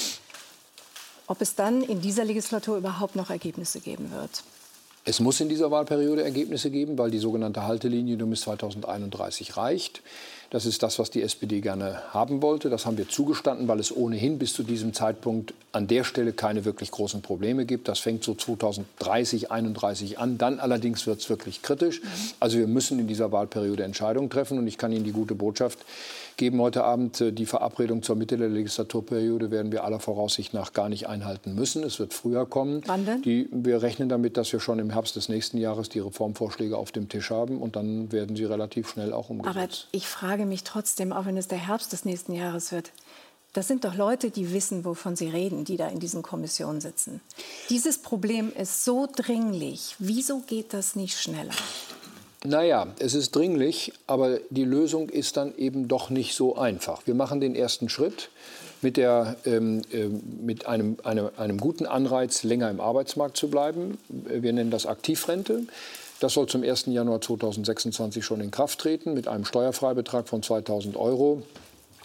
ob es dann in dieser Legislatur überhaupt noch Ergebnisse geben wird. Es muss in dieser Wahlperiode Ergebnisse geben, weil die sogenannte Haltelinie nur bis zweitausendeinunddreißig reicht. Das ist das, was die S P D gerne haben wollte. Das haben wir zugestanden, weil es ohnehin bis zu diesem Zeitpunkt an der Stelle keine wirklich großen Probleme gibt. Das fängt so zweitausenddreißig, einunddreißig an. Dann allerdings wird es wirklich kritisch. Also wir müssen in dieser Wahlperiode Entscheidungen treffen. Und ich kann Ihnen die gute Botschaft geben heute Abend. Die Verabredung zur Mitte der Legislaturperiode werden wir aller Voraussicht nach gar nicht einhalten müssen. Es wird früher kommen. Wann denn? Die, wir rechnen damit, dass wir schon im Herbst des nächsten Jahres die Reformvorschläge auf dem Tisch haben. Und dann werden sie relativ schnell auch umgesetzt. Aber ich frage mich trotzdem, auch wenn es der Herbst des nächsten Jahres wird, das sind doch Leute, die wissen, wovon sie reden, die da in diesen Kommissionen sitzen. Dieses Problem ist so dringlich. Wieso geht das nicht schneller? Naja, es ist dringlich, aber die Lösung ist dann eben doch nicht so einfach. Wir machen den ersten Schritt mit, der, ähm, äh, mit einem, einem, einem guten Anreiz, länger im Arbeitsmarkt zu bleiben. Wir nennen das Aktivrente. Das soll zum ersten Januar zweitausendsechsundzwanzig schon in Kraft treten mit einem Steuerfreibetrag von zweitausend Euro.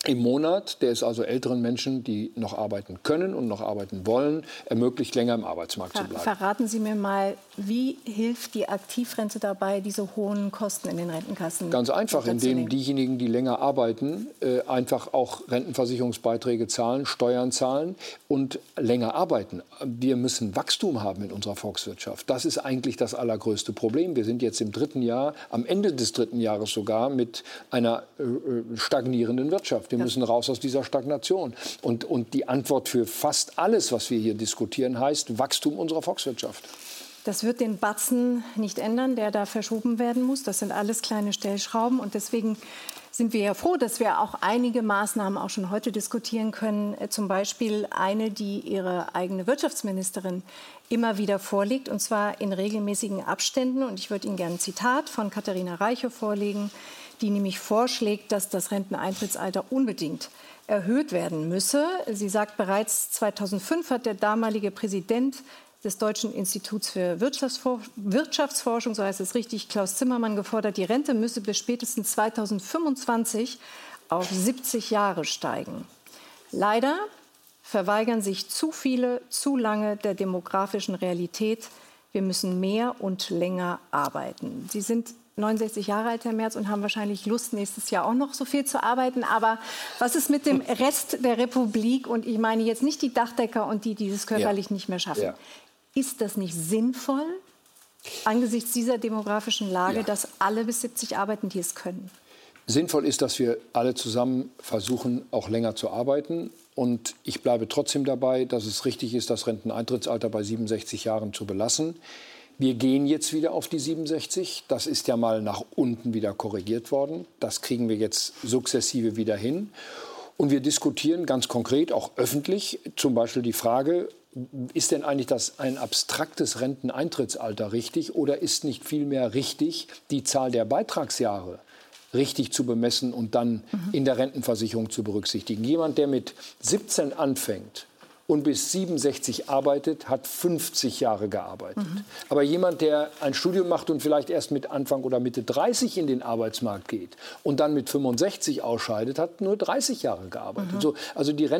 im Monat, der es also älteren Menschen, die noch arbeiten können und noch arbeiten wollen, ermöglicht, länger im Arbeitsmarkt Ver zu bleiben. Verraten Sie mir mal, wie hilft die Aktivrente dabei, diese hohen Kosten in den Rentenkassen? Ganz einfach, indem diejenigen, die länger arbeiten, äh, einfach auch Rentenversicherungsbeiträge zahlen, Steuern zahlen und länger arbeiten. Wir müssen Wachstum haben in unserer Volkswirtschaft. Das ist eigentlich das allergrößte Problem. Wir sind jetzt im dritten Jahr, am Ende des dritten Jahres sogar, mit einer äh, stagnierenden Wirtschaft. Wir müssen raus aus dieser Stagnation. Und, und die Antwort für fast alles, was wir hier diskutieren, heißt Wachstum unserer Volkswirtschaft. Das wird den Batzen nicht ändern, der da verschoben werden muss. Das sind alles kleine Stellschrauben. Und deswegen sind wir ja froh, dass wir auch einige Maßnahmen auch schon heute diskutieren können. Zum Beispiel eine, die Ihre eigene Wirtschaftsministerin immer wieder vorlegt, und zwar in regelmäßigen Abständen. Und ich würde Ihnen gerne ein Zitat von Katharina Reiche vorlegen, die nämlich vorschlägt, dass das Renteneintrittsalter unbedingt erhöht werden müsse. Sie sagt, bereits zweitausendfünf hat der damalige Präsident des Deutschen Instituts für Wirtschaftsforschung, so heißt es richtig, Klaus Zimmermann, gefordert, die Rente müsse bis spätestens zweitausendfünfundzwanzig auf siebzig Jahre steigen. Leider verweigern sich zu viele zu lange der demografischen Realität. Wir müssen mehr und länger arbeiten. Sie sind neunundsechzig Jahre alt, Herr Merz, und haben wahrscheinlich Lust, nächstes Jahr auch noch so viel zu arbeiten. Aber was ist mit dem Rest der Republik? Und ich meine jetzt nicht die Dachdecker und die, die es körperlich ja. nicht mehr schaffen. Ja. Ist das nicht sinnvoll, angesichts dieser demografischen Lage, ja. dass alle bis siebzig arbeiten, die es können? Sinnvoll ist, dass wir alle zusammen versuchen, auch länger zu arbeiten. Und ich bleibe trotzdem dabei, dass es richtig ist, das Renteneintrittsalter bei siebenundsechzig Jahren zu belassen. Wir gehen jetzt wieder auf die siebenundsechzig. Das ist ja mal nach unten wieder korrigiert worden. Das kriegen wir jetzt sukzessive wieder hin. Und wir diskutieren ganz konkret, auch öffentlich, zum Beispiel die Frage, ist denn eigentlich das ein abstraktes Renteneintrittsalter richtig oder ist nicht vielmehr richtig, die Zahl der Beitragsjahre richtig zu bemessen und dann mhm. in der Rentenversicherung zu berücksichtigen? Jemand, der mit siebzehn anfängt und bis siebenundsechzig arbeitet, hat fünfzig Jahre gearbeitet. Mhm. Aber jemand, der ein Studium macht und vielleicht erst mit Anfang oder Mitte dreißig in den Arbeitsmarkt geht und dann mit fünfundsechzig ausscheidet, hat nur dreißig Jahre gearbeitet. Mhm. So, also die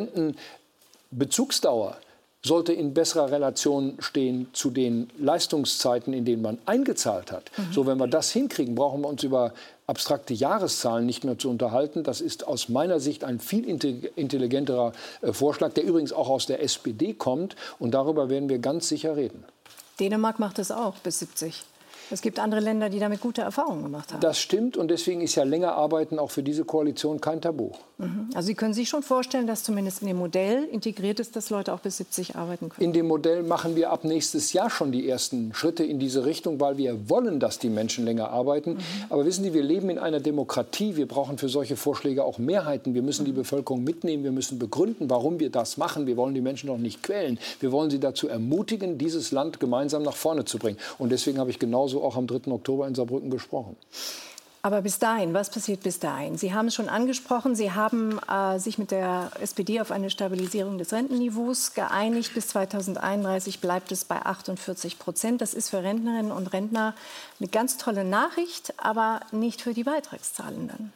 Rentenbezugsdauer sollte in besserer Relation stehen zu den Leistungszeiten, in denen man eingezahlt hat. Mhm. So, wenn wir das hinkriegen, brauchen wir uns über abstrakte Jahreszahlen nicht mehr zu unterhalten. Das ist aus meiner Sicht ein viel intelligenterer äh, Vorschlag, der übrigens auch aus der S P D kommt. Und darüber werden wir ganz sicher reden. Dänemark macht es auch bis siebzig. Es gibt andere Länder, die damit gute Erfahrungen gemacht haben. Das stimmt und deswegen ist ja länger Arbeiten auch für diese Koalition kein Tabu. Mhm. Also Sie können sich schon vorstellen, dass zumindest in dem Modell integriert ist, dass Leute auch bis siebzig arbeiten können? In dem Modell machen wir ab nächstes Jahr schon die ersten Schritte in diese Richtung, weil wir wollen, dass die Menschen länger arbeiten. Mhm. Aber wissen Sie, wir leben in einer Demokratie. Wir brauchen für solche Vorschläge auch Mehrheiten. Wir müssen die Bevölkerung mitnehmen. Wir müssen begründen, warum wir das machen. Wir wollen die Menschen doch nicht quälen. Wir wollen sie dazu ermutigen, dieses Land gemeinsam nach vorne zu bringen. Und deswegen habe ich genauso auch am dritten Oktober in Saarbrücken gesprochen. Aber bis dahin, was passiert bis dahin? Sie haben es schon angesprochen, Sie haben äh, sich mit der S P D auf eine Stabilisierung des Rentenniveaus geeinigt. Bis zweitausendeinunddreißig bleibt es bei achtundvierzig Prozent. Das ist für Rentnerinnen und Rentner eine ganz tolle Nachricht, aber nicht für die Beitragszahlenden.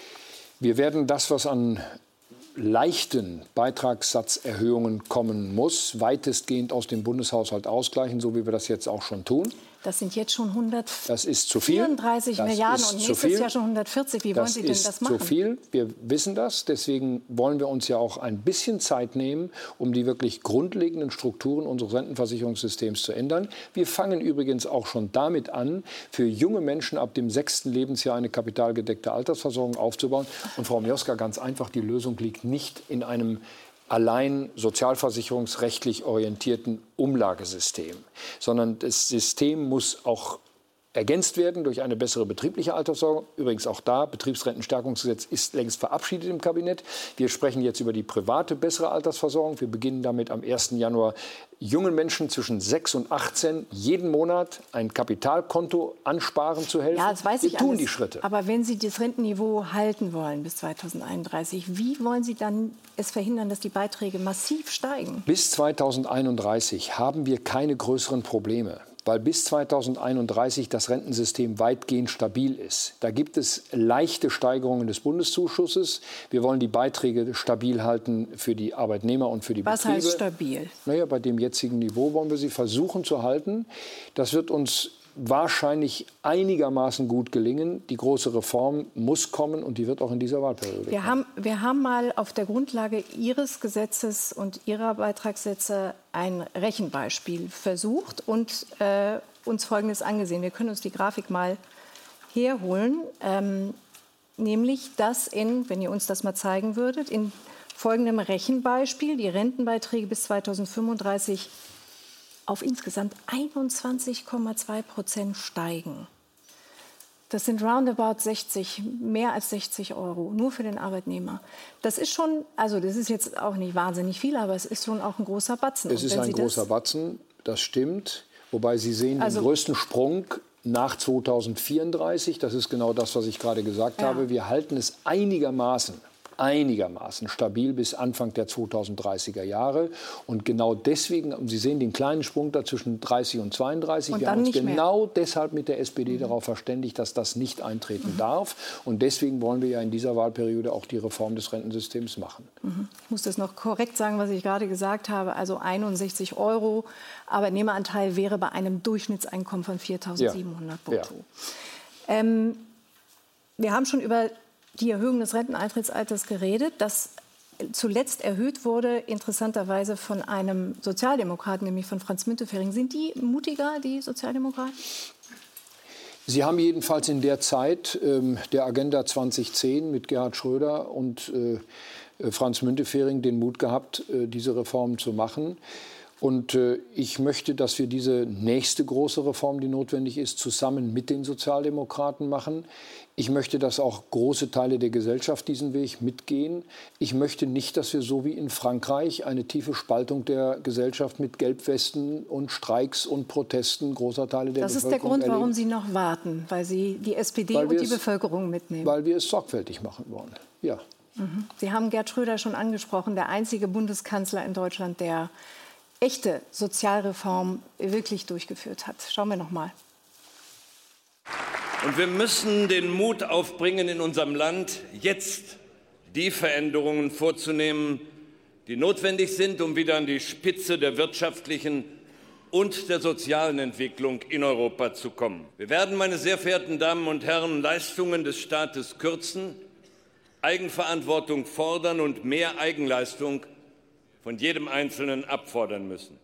Wir werden das, was an leichten Beitragssatzerhöhungen kommen muss, weitestgehend aus dem Bundeshaushalt ausgleichen, so wie wir das jetzt auch schon tun. Das sind jetzt schon hundertvierunddreißig Milliarden und nächstes Jahr schon hundertvierzig. Wie wollen Sie denn das machen? Das ist zu viel. Wir wissen das. Deswegen wollen wir uns ja auch ein bisschen Zeit nehmen, um die wirklich grundlegenden Strukturen unseres Rentenversicherungssystems zu ändern. Wir fangen übrigens auch schon damit an, für junge Menschen ab dem sechsten Lebensjahr eine kapitalgedeckte Altersversorgung aufzubauen. Und Frau Mioska, ganz einfach, die Lösung liegt nicht in einem allein sozialversicherungsrechtlich orientierten Umlagesystem, sondern das System muss auch ergänzt werden durch eine bessere betriebliche Altersversorgung. Übrigens auch da, Betriebsrentenstärkungsgesetz ist längst verabschiedet im Kabinett. Wir sprechen jetzt über die private bessere Altersversorgung. Wir beginnen damit am ersten Januar jungen Menschen zwischen sechs und achtzehn jeden Monat ein Kapitalkonto ansparen zu helfen. Ja, das weiß ich Wir tun alles. die Schritte. Aber wenn Sie das Rentenniveau halten wollen bis zweitausendeinunddreißig, wie wollen Sie dann es verhindern, dass die Beiträge massiv steigen? Bis zweitausendeinunddreißig haben wir keine größeren Probleme. weil bis zweitausendeinunddreißig das Rentensystem weitgehend stabil ist. Da gibt es leichte Steigerungen des Bundeszuschusses. Wir wollen die Beiträge stabil halten für die Arbeitnehmer und für die Was Betriebe. Was heißt stabil? Naja, bei dem jetzigen Niveau wollen wir sie versuchen zu halten. Das wird uns wahrscheinlich einigermaßen gut gelingen. Die große Reform muss kommen und die wird auch in dieser Wahlperiode wir kommen. Haben, wir haben mal auf der Grundlage Ihres Gesetzes und Ihrer Beitragssätze ein Rechenbeispiel versucht und äh, uns Folgendes angesehen. Wir können uns die Grafik mal herholen, ähm, nämlich dass in, wenn ihr uns das mal zeigen würdet, in folgendem Rechenbeispiel die Rentenbeiträge bis zweitausendfünfunddreißig auf insgesamt einundzwanzig Komma zwei Prozent steigen. Das sind roundabout sechzig, mehr als sechzig Euro, nur für den Arbeitnehmer. Das ist schon, also das ist jetzt auch nicht wahnsinnig viel, aber es ist schon auch ein großer Batzen. Es ist ein großer Batzen, das stimmt. Wobei Sie sehen also, den größten Sprung nach zweitausendvierunddreißig. Das ist genau das, was ich gerade gesagt ja. habe. Wir halten es einigermaßen. einigermaßen stabil bis Anfang der zweitausenddreißiger Jahre. Und genau deswegen, Sie sehen den kleinen Sprung da zwischen dreißig und zweiunddreißig. Und wir haben uns genau mehr. deshalb mit der S P D mhm. darauf verständigt, dass das nicht eintreten mhm. darf. Und deswegen wollen wir ja in dieser Wahlperiode auch die Reform des Rentensystems machen. Mhm. Ich muss das noch korrekt sagen, was ich gerade gesagt habe. Also einundsechzig Euro Arbeitnehmeranteil wäre bei einem Durchschnittseinkommen von viertausendsiebenhundert ja. brutto. Ja. Ähm, wir haben schon über die Erhöhung des Renteneintrittsalters geredet, das zuletzt erhöht wurde, interessanterweise von einem Sozialdemokraten, nämlich von Franz Müntefering. Sind die mutiger, die Sozialdemokraten? Sie haben jedenfalls in der Zeit ähm, der Agenda zweitausendzehn mit Gerhard Schröder und äh, Franz Müntefering den Mut gehabt, äh, diese Reform zu machen. Und äh, ich möchte, dass wir diese nächste große Reform, die notwendig ist, zusammen mit den Sozialdemokraten machen. Ich möchte, dass auch große Teile der Gesellschaft diesen Weg mitgehen. Ich möchte nicht, dass wir so wie in Frankreich eine tiefe Spaltung der Gesellschaft mit Gelbwesten und Streiks und Protesten großer Teile der das Bevölkerung Das ist der Grund, erleben. warum Sie noch warten, weil Sie die S P D weil und die es, Bevölkerung mitnehmen. Weil wir es sorgfältig machen wollen, ja. Mhm. Sie haben Gerd Schröder schon angesprochen, der einzige Bundeskanzler in Deutschland, der echte Sozialreform wirklich durchgeführt hat. Schauen wir noch mal. Und wir müssen den Mut aufbringen, in unserem Land jetzt die Veränderungen vorzunehmen, die notwendig sind, um wieder an die Spitze der wirtschaftlichen und der sozialen Entwicklung in Europa zu kommen. Wir werden, meine sehr verehrten Damen und Herren, Leistungen des Staates kürzen, Eigenverantwortung fordern und mehr Eigenleistung von jedem Einzelnen abfordern müssen.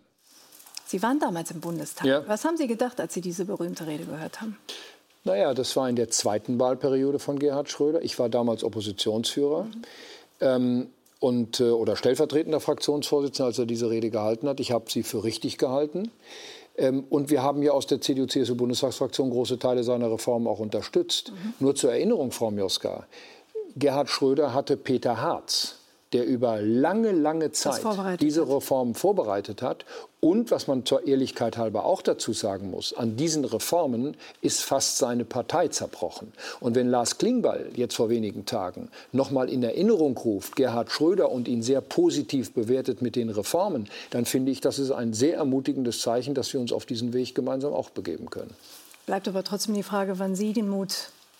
Sie waren damals im Bundestag. Ja. Was haben Sie gedacht, als Sie diese berühmte Rede gehört haben? Naja, das war in der zweiten Wahlperiode von Gerhard Schröder. Ich war damals Oppositionsführer mhm. ähm, und, äh, oder stellvertretender Fraktionsvorsitzender, als er diese Rede gehalten hat. Ich habe sie für richtig gehalten. Ähm, und wir haben ja aus der C D U C S U-Bundestagsfraktion große Teile seiner Reformen auch unterstützt. Mhm. Nur zur Erinnerung, Frau Mioska, Gerhard Schröder hatte Peter Hartz, der über lange, lange Zeit diese Reformen vorbereitet hat. Und, was man zur Ehrlichkeit halber auch dazu sagen muss, an diesen Reformen ist fast seine Partei zerbrochen. Und wenn Lars Klingbeil jetzt vor wenigen Tagen noch mal in Erinnerung ruft, Gerhard Schröder, und ihn sehr positiv bewertet mit den Reformen, dann finde ich, das ist ein sehr ermutigendes Zeichen, dass wir uns auf diesen Weg gemeinsam auch begeben können. Bleibt aber trotzdem die Frage, wann Sie den Mut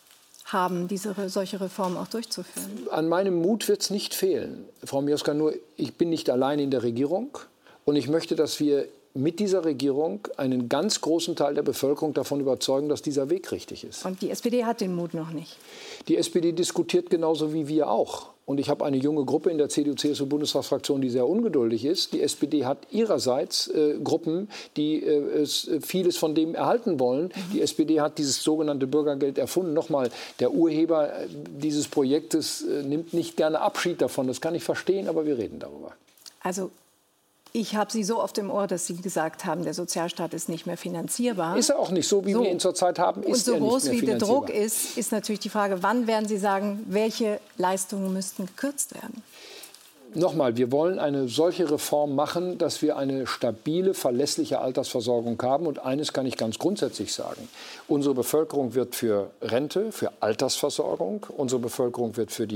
haben, diese, solche Reformen auch durchzuführen? An meinem Mut wird es nicht fehlen, Frau Mioska, nur ich bin nicht allein in der Regierung und ich möchte, dass wir mit dieser Regierung einen ganz großen Teil der Bevölkerung davon überzeugen, dass dieser Weg richtig ist. Und die S P D hat den Mut noch nicht? Die S P D diskutiert genauso wie wir auch. Und ich habe eine junge Gruppe in der C D U C S U-Bundestagsfraktion, die sehr ungeduldig ist. Die S P D hat ihrerseits äh, Gruppen, die äh, vieles von dem erhalten wollen. Mhm. Die S P D hat dieses sogenannte Bürgergeld erfunden. Nochmal, der Urheber dieses Projektes äh, nimmt nicht gerne Abschied davon. Das kann ich verstehen, aber wir reden darüber. Also ich habe Sie so oft im Ohr, dass Sie gesagt haben, der Sozialstaat ist nicht mehr finanzierbar. Ist er auch nicht. So wie so. wir ihn zurzeit haben, ist er nicht mehr finanzierbar. Und so groß wie der Druck ist, ist natürlich die Frage, wann werden Sie sagen, welche Leistungen müssten gekürzt werden? Nochmal, wir wollen eine solche Reform machen, dass wir eine stabile, verlässliche Altersversorgung haben. Und eines kann ich ganz grundsätzlich sagen. Unsere Bevölkerung wird für Rente, für Altersversorgung, unsere Bevölkerung wird für die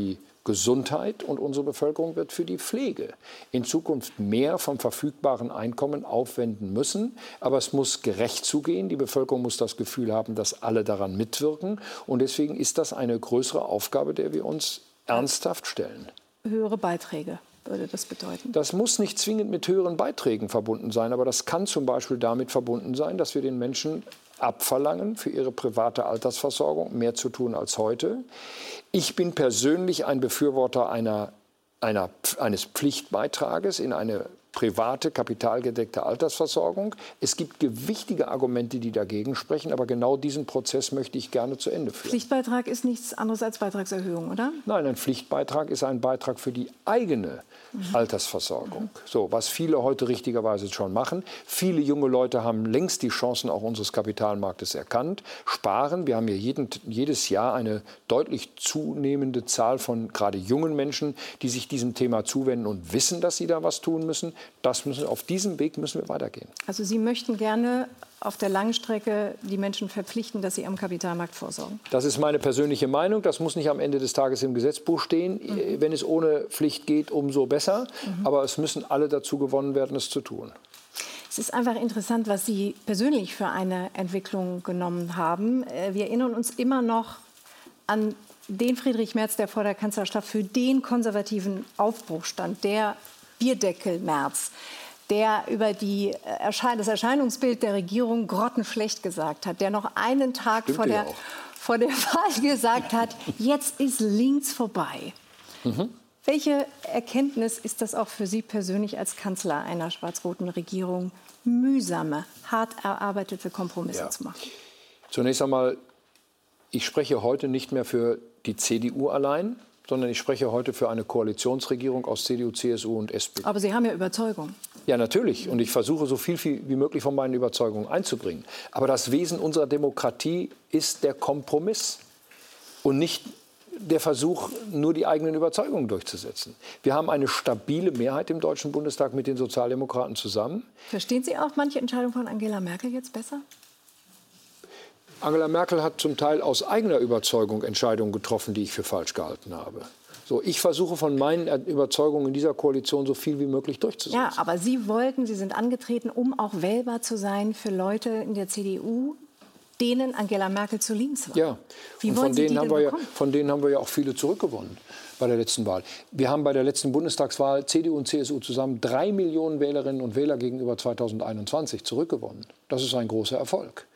Gesundheit und unsere Bevölkerung wird für die Pflege in Zukunft mehr vom verfügbaren Einkommen aufwenden müssen. Aber es muss gerecht zugehen. Die Bevölkerung muss das Gefühl haben, dass alle daran mitwirken. Und deswegen ist das eine größere Aufgabe, der wir uns ernsthaft stellen. Höhere Beiträge würde das bedeuten? Das muss nicht zwingend mit höheren Beiträgen verbunden sein. Aber das kann zum Beispiel damit verbunden sein, dass wir den Menschen abverlangen, für ihre private Altersversorgung mehr zu tun als heute. Ich bin persönlich ein Befürworter einer, einer, eines Pflichtbeitrages in eine private, kapitalgedeckte Altersversorgung. Es gibt gewichtige Argumente, die dagegen sprechen, aber genau diesen Prozess möchte ich gerne zu Ende führen. Pflichtbeitrag ist nichts anderes als Beitragserhöhung, oder? Nein, ein Pflichtbeitrag ist ein Beitrag für die eigene mhm. Altersversorgung. Mhm. So, was viele heute richtigerweise schon machen. Viele junge Leute haben längst die Chancen auch unseres Kapitalmarktes erkannt, sparen. Wir haben hier jeden, jedes Jahr eine deutlich zunehmende Zahl von gerade jungen Menschen, die sich diesem Thema zuwenden und wissen, dass sie da was tun müssen. Das müssen, auf diesem Weg müssen wir weitergehen. Also Sie möchten gerne auf der langen Strecke die Menschen verpflichten, dass sie am Kapitalmarkt vorsorgen? Das ist meine persönliche Meinung. Das muss nicht am Ende des Tages im Gesetzbuch stehen. Mhm. Wenn es ohne Pflicht geht, umso besser. Mhm. Aber es müssen alle dazu gewonnen werden, es zu tun. Es ist einfach interessant, was Sie persönlich für eine Entwicklung genommen haben. Wir erinnern uns immer noch an den Friedrich Merz, der vor der Kanzlerschaft für den konservativen Aufbruch stand, der Bierdeckel-Merz, der über die Erschein- das Erscheinungsbild der Regierung grottenschlecht gesagt hat, der noch einen Tag vor der, vor der Wahl gesagt hat, jetzt ist links vorbei. Mhm. Welche Erkenntnis ist das auch für Sie persönlich als Kanzler einer schwarz-roten Regierung, mühsame, hart erarbeitete Kompromisse ja. zu machen? Zunächst einmal, ich spreche heute nicht mehr für die C D U allein, sondern ich spreche heute für eine Koalitionsregierung aus C D U, C S U und S P D. Aber Sie haben ja Überzeugung. Ja, natürlich. Und ich versuche, so viel wie möglich von meinen Überzeugungen einzubringen. Aber das Wesen unserer Demokratie ist der Kompromiss und nicht der Versuch, nur die eigenen Überzeugungen durchzusetzen. Wir haben eine stabile Mehrheit im Deutschen Bundestag mit den Sozialdemokraten zusammen. Verstehen Sie auch manche Entscheidungen von Angela Merkel jetzt besser? Angela Merkel hat zum Teil aus eigener Überzeugung Entscheidungen getroffen, die ich für falsch gehalten habe. So, ich versuche von meinen Überzeugungen in dieser Koalition so viel wie möglich durchzusetzen. Ja, aber Sie wollten, Sie sind angetreten, um auch wählbar zu sein für Leute in der C D U, denen Angela Merkel zu links war. Ja, Wie und wollen von, Sie denen die haben denn wir ja, bekommen? von denen haben wir ja auch viele zurückgewonnen bei der letzten Wahl. Wir haben bei der letzten Bundestagswahl C D U und C S U zusammen drei Millionen Wählerinnen und Wähler gegenüber zweitausendeinundzwanzig zurückgewonnen. Das ist ein großer Erfolg.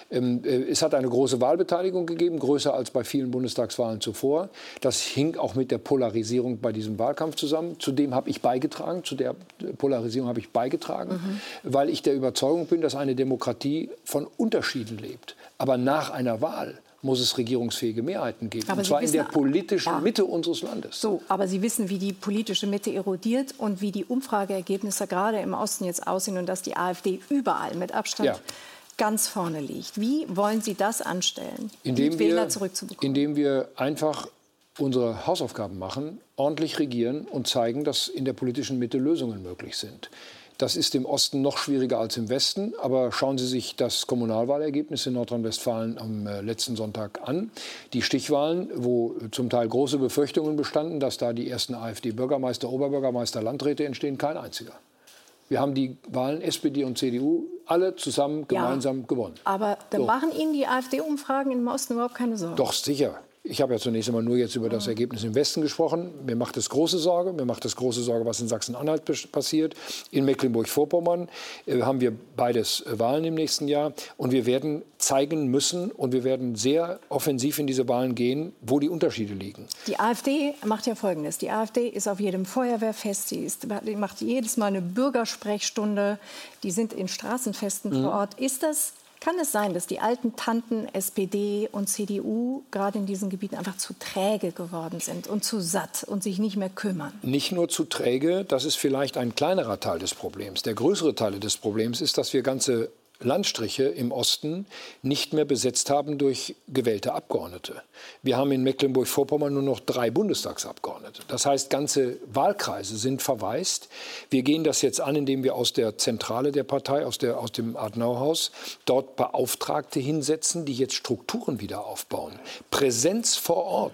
Es hat eine große Wahlbeteiligung gegeben, größer als bei vielen Bundestagswahlen zuvor. Das hing auch mit der Polarisierung bei diesem Wahlkampf zusammen. Zudem habe ich beigetragen, zu der Polarisierung habe ich beigetragen, mhm. weil ich der Überzeugung bin, dass eine Demokratie von Unterschieden lebt. Aber nach einer Wahl muss es regierungsfähige Mehrheiten geben. Aber und zwar wissen, in der politischen ja. Mitte unseres Landes. So, aber Sie wissen, wie die politische Mitte erodiert und wie die Umfrageergebnisse gerade im Osten jetzt aussehen und dass die AfD überall mit Abstand ja. ganz vorne liegt. Wie wollen Sie das anstellen, indem die wir, Wähler zurückzubekommen? Indem wir einfach unsere Hausaufgaben machen, ordentlich regieren und zeigen, dass in der politischen Mitte Lösungen möglich sind. Das ist im Osten noch schwieriger als im Westen. Aber schauen Sie sich das Kommunalwahlergebnis in Nordrhein-Westfalen am äh, letzten Sonntag an. Die Stichwahlen, wo zum Teil große Befürchtungen bestanden, dass da die ersten AfD-Bürgermeister, Oberbürgermeister, Landräte entstehen, kein einziger. Wir haben die Wahlen S P D und C D U alle zusammen gemeinsam ja, gewonnen. Aber dann so. machen Ihnen die AfD-Umfragen im Osten überhaupt keine Sorgen? Doch, sicher. Ich habe ja zunächst einmal nur jetzt über das Ergebnis im Westen gesprochen. Mir macht es große Sorge. Mir macht es große Sorge, was in Sachsen-Anhalt passiert. In Mecklenburg-Vorpommern äh, haben wir beides äh, Wahlen im nächsten Jahr. Und wir werden zeigen müssen und wir werden sehr offensiv in diese Wahlen gehen, wo die Unterschiede liegen. Die AfD macht ja Folgendes. Die AfD ist auf jedem Feuerwehrfest. Sie ist, die macht jedes Mal eine Bürgersprechstunde. Die sind in Straßenfesten mhm. vor Ort. Ist das... Kann es sein, dass die alten Tanten S P D und C D U gerade in diesen Gebieten einfach zu träge geworden sind und zu satt und sich nicht mehr kümmern? Nicht nur zu träge, das ist vielleicht ein kleinerer Teil des Problems. Der größere Teil des Problems ist, dass wir ganze Landstriche im Osten nicht mehr besetzt haben durch gewählte Abgeordnete. Wir haben in Mecklenburg-Vorpommern nur noch drei Bundestagsabgeordnete. Das heißt, ganze Wahlkreise sind verwaist. Wir gehen das jetzt an, indem wir aus der Zentrale der Partei, aus, der, aus dem Adenauerhaus, dort Beauftragte hinsetzen, die jetzt Strukturen wieder aufbauen. Präsenz vor Ort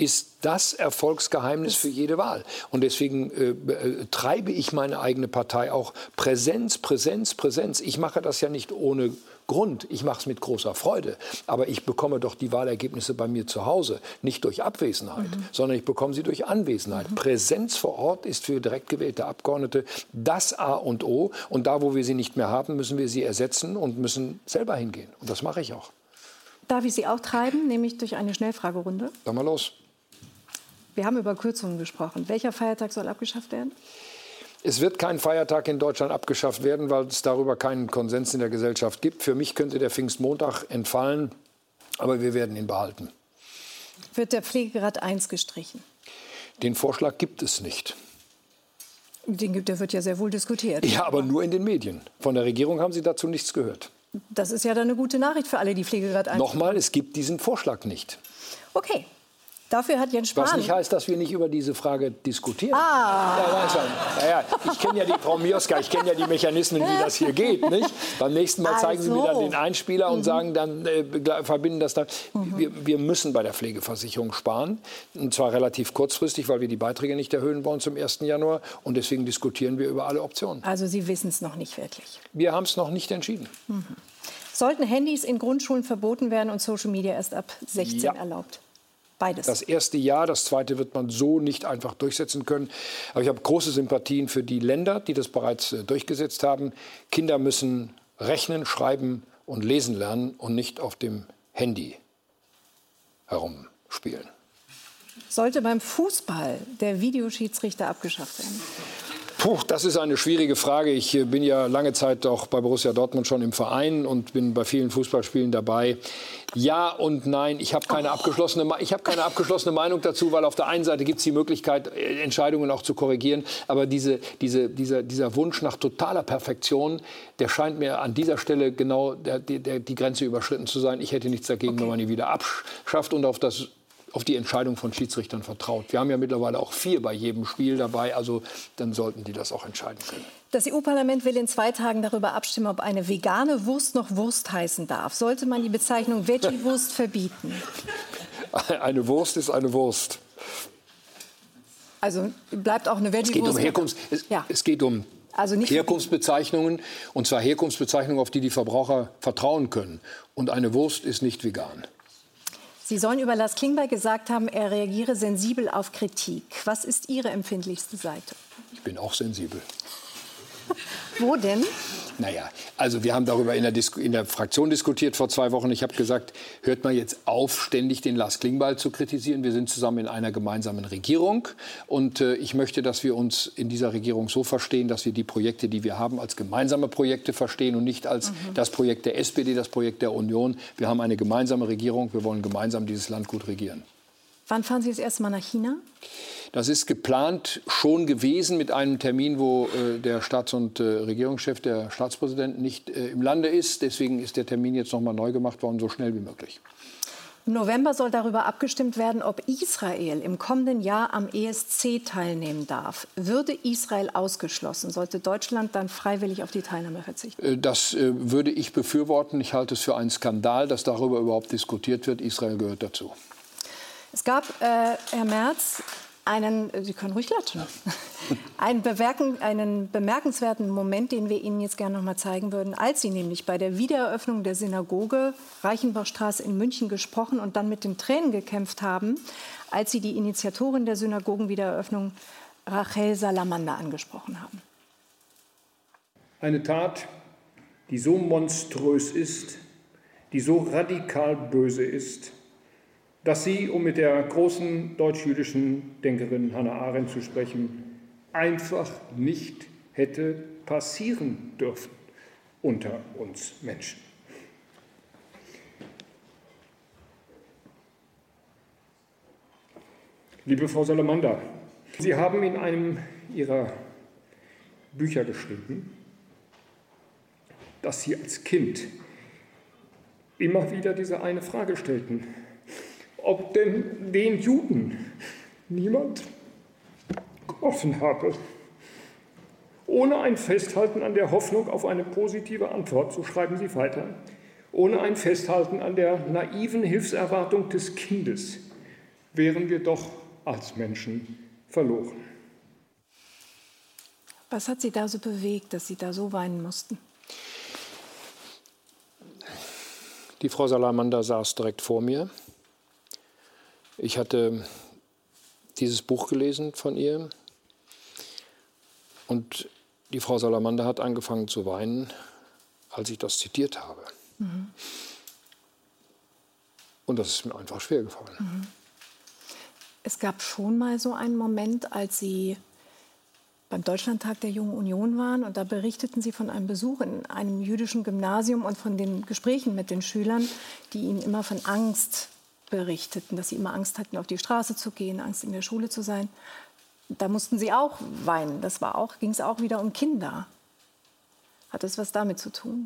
ist das Erfolgsgeheimnis für jede Wahl. Und deswegen äh, äh, treibe ich meine eigene Partei auch Präsenz, Präsenz, Präsenz. Ich mache das ja nicht ohne Grund. Ich mache es mit großer Freude. Aber ich bekomme doch die Wahlergebnisse bei mir zu Hause. Nicht durch Abwesenheit, mhm. sondern ich bekomme sie durch Anwesenheit. Mhm. Präsenz vor Ort ist für direkt gewählte Abgeordnete das A und O. Und da, wo wir sie nicht mehr haben, müssen wir sie ersetzen und müssen selber hingehen. Und das mache ich auch. Darf ich Sie auch treiben, nämlich durch eine Schnellfragerunde? Dann mal los. Wir haben über Kürzungen gesprochen. Welcher Feiertag soll abgeschafft werden? Es wird kein Feiertag in Deutschland abgeschafft werden, weil es darüber keinen Konsens in der Gesellschaft gibt. Für mich könnte der Pfingstmontag entfallen, aber wir werden ihn behalten. Wird der Pflegegrad eins gestrichen? Den Vorschlag gibt es nicht. Den gibt, der wird ja sehr wohl diskutiert. Ja, aber nur in den Medien. Von der Regierung haben Sie dazu nichts gehört. Das ist ja dann eine gute Nachricht für alle, die Pflegegrad eins. Nochmal, es gibt diesen Vorschlag nicht. Okay. Dafür hat Jens Spahn... Was nicht heißt, dass wir nicht über diese Frage diskutieren. Ah. Ja, ja, ja, ich kenne ja die Frau Mioska, ich kenne ja die Mechanismen, wie das hier geht. Nicht? Beim nächsten Mal zeigen also. Sie mir dann den Einspieler mhm. und sagen dann, äh, verbinden das dann. Mhm. Wir, wir müssen bei der Pflegeversicherung sparen. Und zwar relativ kurzfristig, weil wir die Beiträge nicht erhöhen wollen zum ersten Januar. Und deswegen diskutieren wir über alle Optionen. Also Sie wissen es noch nicht wirklich? Wir haben es noch nicht entschieden. Mhm. Sollten Handys in Grundschulen verboten werden und Social Media erst ab sechzehn ja. erlaubt? Beides. Das erste ja, das zweite wird man so nicht einfach durchsetzen können. Aber ich habe große Sympathien für die Länder, die das bereits äh, durchgesetzt haben. Kinder müssen rechnen, schreiben und lesen lernen und nicht auf dem Handy herumspielen. Sollte beim Fußball der Videoschiedsrichter abgeschafft werden? Puh, das ist eine schwierige Frage. Ich bin ja lange Zeit auch bei Borussia Dortmund schon im Verein und bin bei vielen Fußballspielen dabei. Ja und nein. Ich habe keine, oh. ich habe keine abgeschlossene Meinung dazu, weil auf der einen Seite gibt es die Möglichkeit, Entscheidungen auch zu korrigieren. Aber diese, diese, dieser, dieser Wunsch nach totaler Perfektion, der scheint mir an dieser Stelle genau der, der, die Grenze überschritten zu sein. Ich hätte nichts dagegen, okay. wenn man ihn wieder abschafft und auf das auf die Entscheidung von Schiedsrichtern vertraut. Wir haben ja mittlerweile auch vier bei jedem Spiel dabei, also dann sollten die das auch entscheiden können. Das E U-Parlament will in zwei Tagen darüber abstimmen, ob eine vegane Wurst noch Wurst heißen darf. Sollte man die Bezeichnung Veggie-Wurst verbieten? Eine Wurst ist eine Wurst. Also bleibt auch eine Veggie-Wurst. Es geht um Herkunft. Es, ja. es geht um also nicht Herkunftsbezeichnungen, und zwar Herkunftsbezeichnungen, auf die die Verbraucher vertrauen können. Und eine Wurst ist nicht vegan. Sie sollen über Lars Klingbeil gesagt haben, er reagiere sensibel auf Kritik. Was ist Ihre empfindlichste Seite? Ich bin auch sensibel. Wo denn? Naja, also wir haben darüber in der, Dis- in der Fraktion diskutiert vor zwei Wochen. Ich habe gesagt, hört mal jetzt auf, ständig den Lars Klingbeil zu kritisieren. Wir sind zusammen in einer gemeinsamen Regierung. Und äh, ich möchte, dass wir uns in dieser Regierung so verstehen, dass wir die Projekte, die wir haben, als gemeinsame Projekte verstehen und nicht als mhm. das Projekt der S P D, das Projekt der Union. Wir haben eine gemeinsame Regierung. Wir wollen gemeinsam dieses Land gut regieren. Wann fahren Sie das erste Mal nach China? Das ist geplant schon gewesen mit einem Termin, wo äh, der Staats- und äh, Regierungschef, der Staatspräsident, nicht äh, im Lande ist. Deswegen ist der Termin jetzt noch mal neu gemacht worden, so schnell wie möglich. Im November soll darüber abgestimmt werden, ob Israel im kommenden Jahr am E S C teilnehmen darf. Würde Israel ausgeschlossen, sollte Deutschland dann freiwillig auf die Teilnahme verzichten? Das äh, würde ich befürworten. Ich halte es für einen Skandal, dass darüber überhaupt diskutiert wird. Israel gehört dazu. Es gab, äh, Herr Merz, einen, Sie können ruhig klatschen, einen, bewerken, einen bemerkenswerten Moment, den wir Ihnen jetzt gerne noch mal zeigen würden, als Sie nämlich bei der Wiedereröffnung der Synagoge Reichenbachstraße in München gesprochen und dann mit den Tränen gekämpft haben, als Sie die Initiatorin der Synagogenwiedereröffnung, Rachel Salamander, angesprochen haben. Eine Tat, die so monströs ist, die so radikal böse ist, dass sie, um mit der großen deutsch-jüdischen Denkerin Hannah Arendt zu sprechen, einfach nicht hätte passieren dürfen unter uns Menschen. Liebe Frau Salamander, Sie haben in einem Ihrer Bücher geschrieben, dass Sie als Kind immer wieder diese eine Frage stellten: Ob denn den Juden niemand geholfen habe. Ohne ein Festhalten an der Hoffnung auf eine positive Antwort, so schreiben Sie weiter, ohne ein Festhalten an der naiven Hilfserwartung des Kindes, wären wir doch als Menschen verloren. Was hat Sie da so bewegt, dass Sie da so weinen mussten? Die Frau Salamander saß direkt vor mir. Ich hatte dieses Buch gelesen von ihr. Und die Frau Salamander hat angefangen zu weinen, als ich das zitiert habe. Mhm. Und das ist mir einfach schwer gefallen. Mhm. Es gab schon mal so einen Moment, als Sie beim Deutschlandtag der Jungen Union waren. Und da berichteten Sie von einem Besuch in einem jüdischen Gymnasium und von den Gesprächen mit den Schülern, die Ihnen immer von Angst berichteten, dass sie immer Angst hatten, auf die Straße zu gehen, Angst in der Schule zu sein. Da mussten Sie auch weinen. Das war auch, ging es auch wieder um Kinder. Hat das was damit zu tun?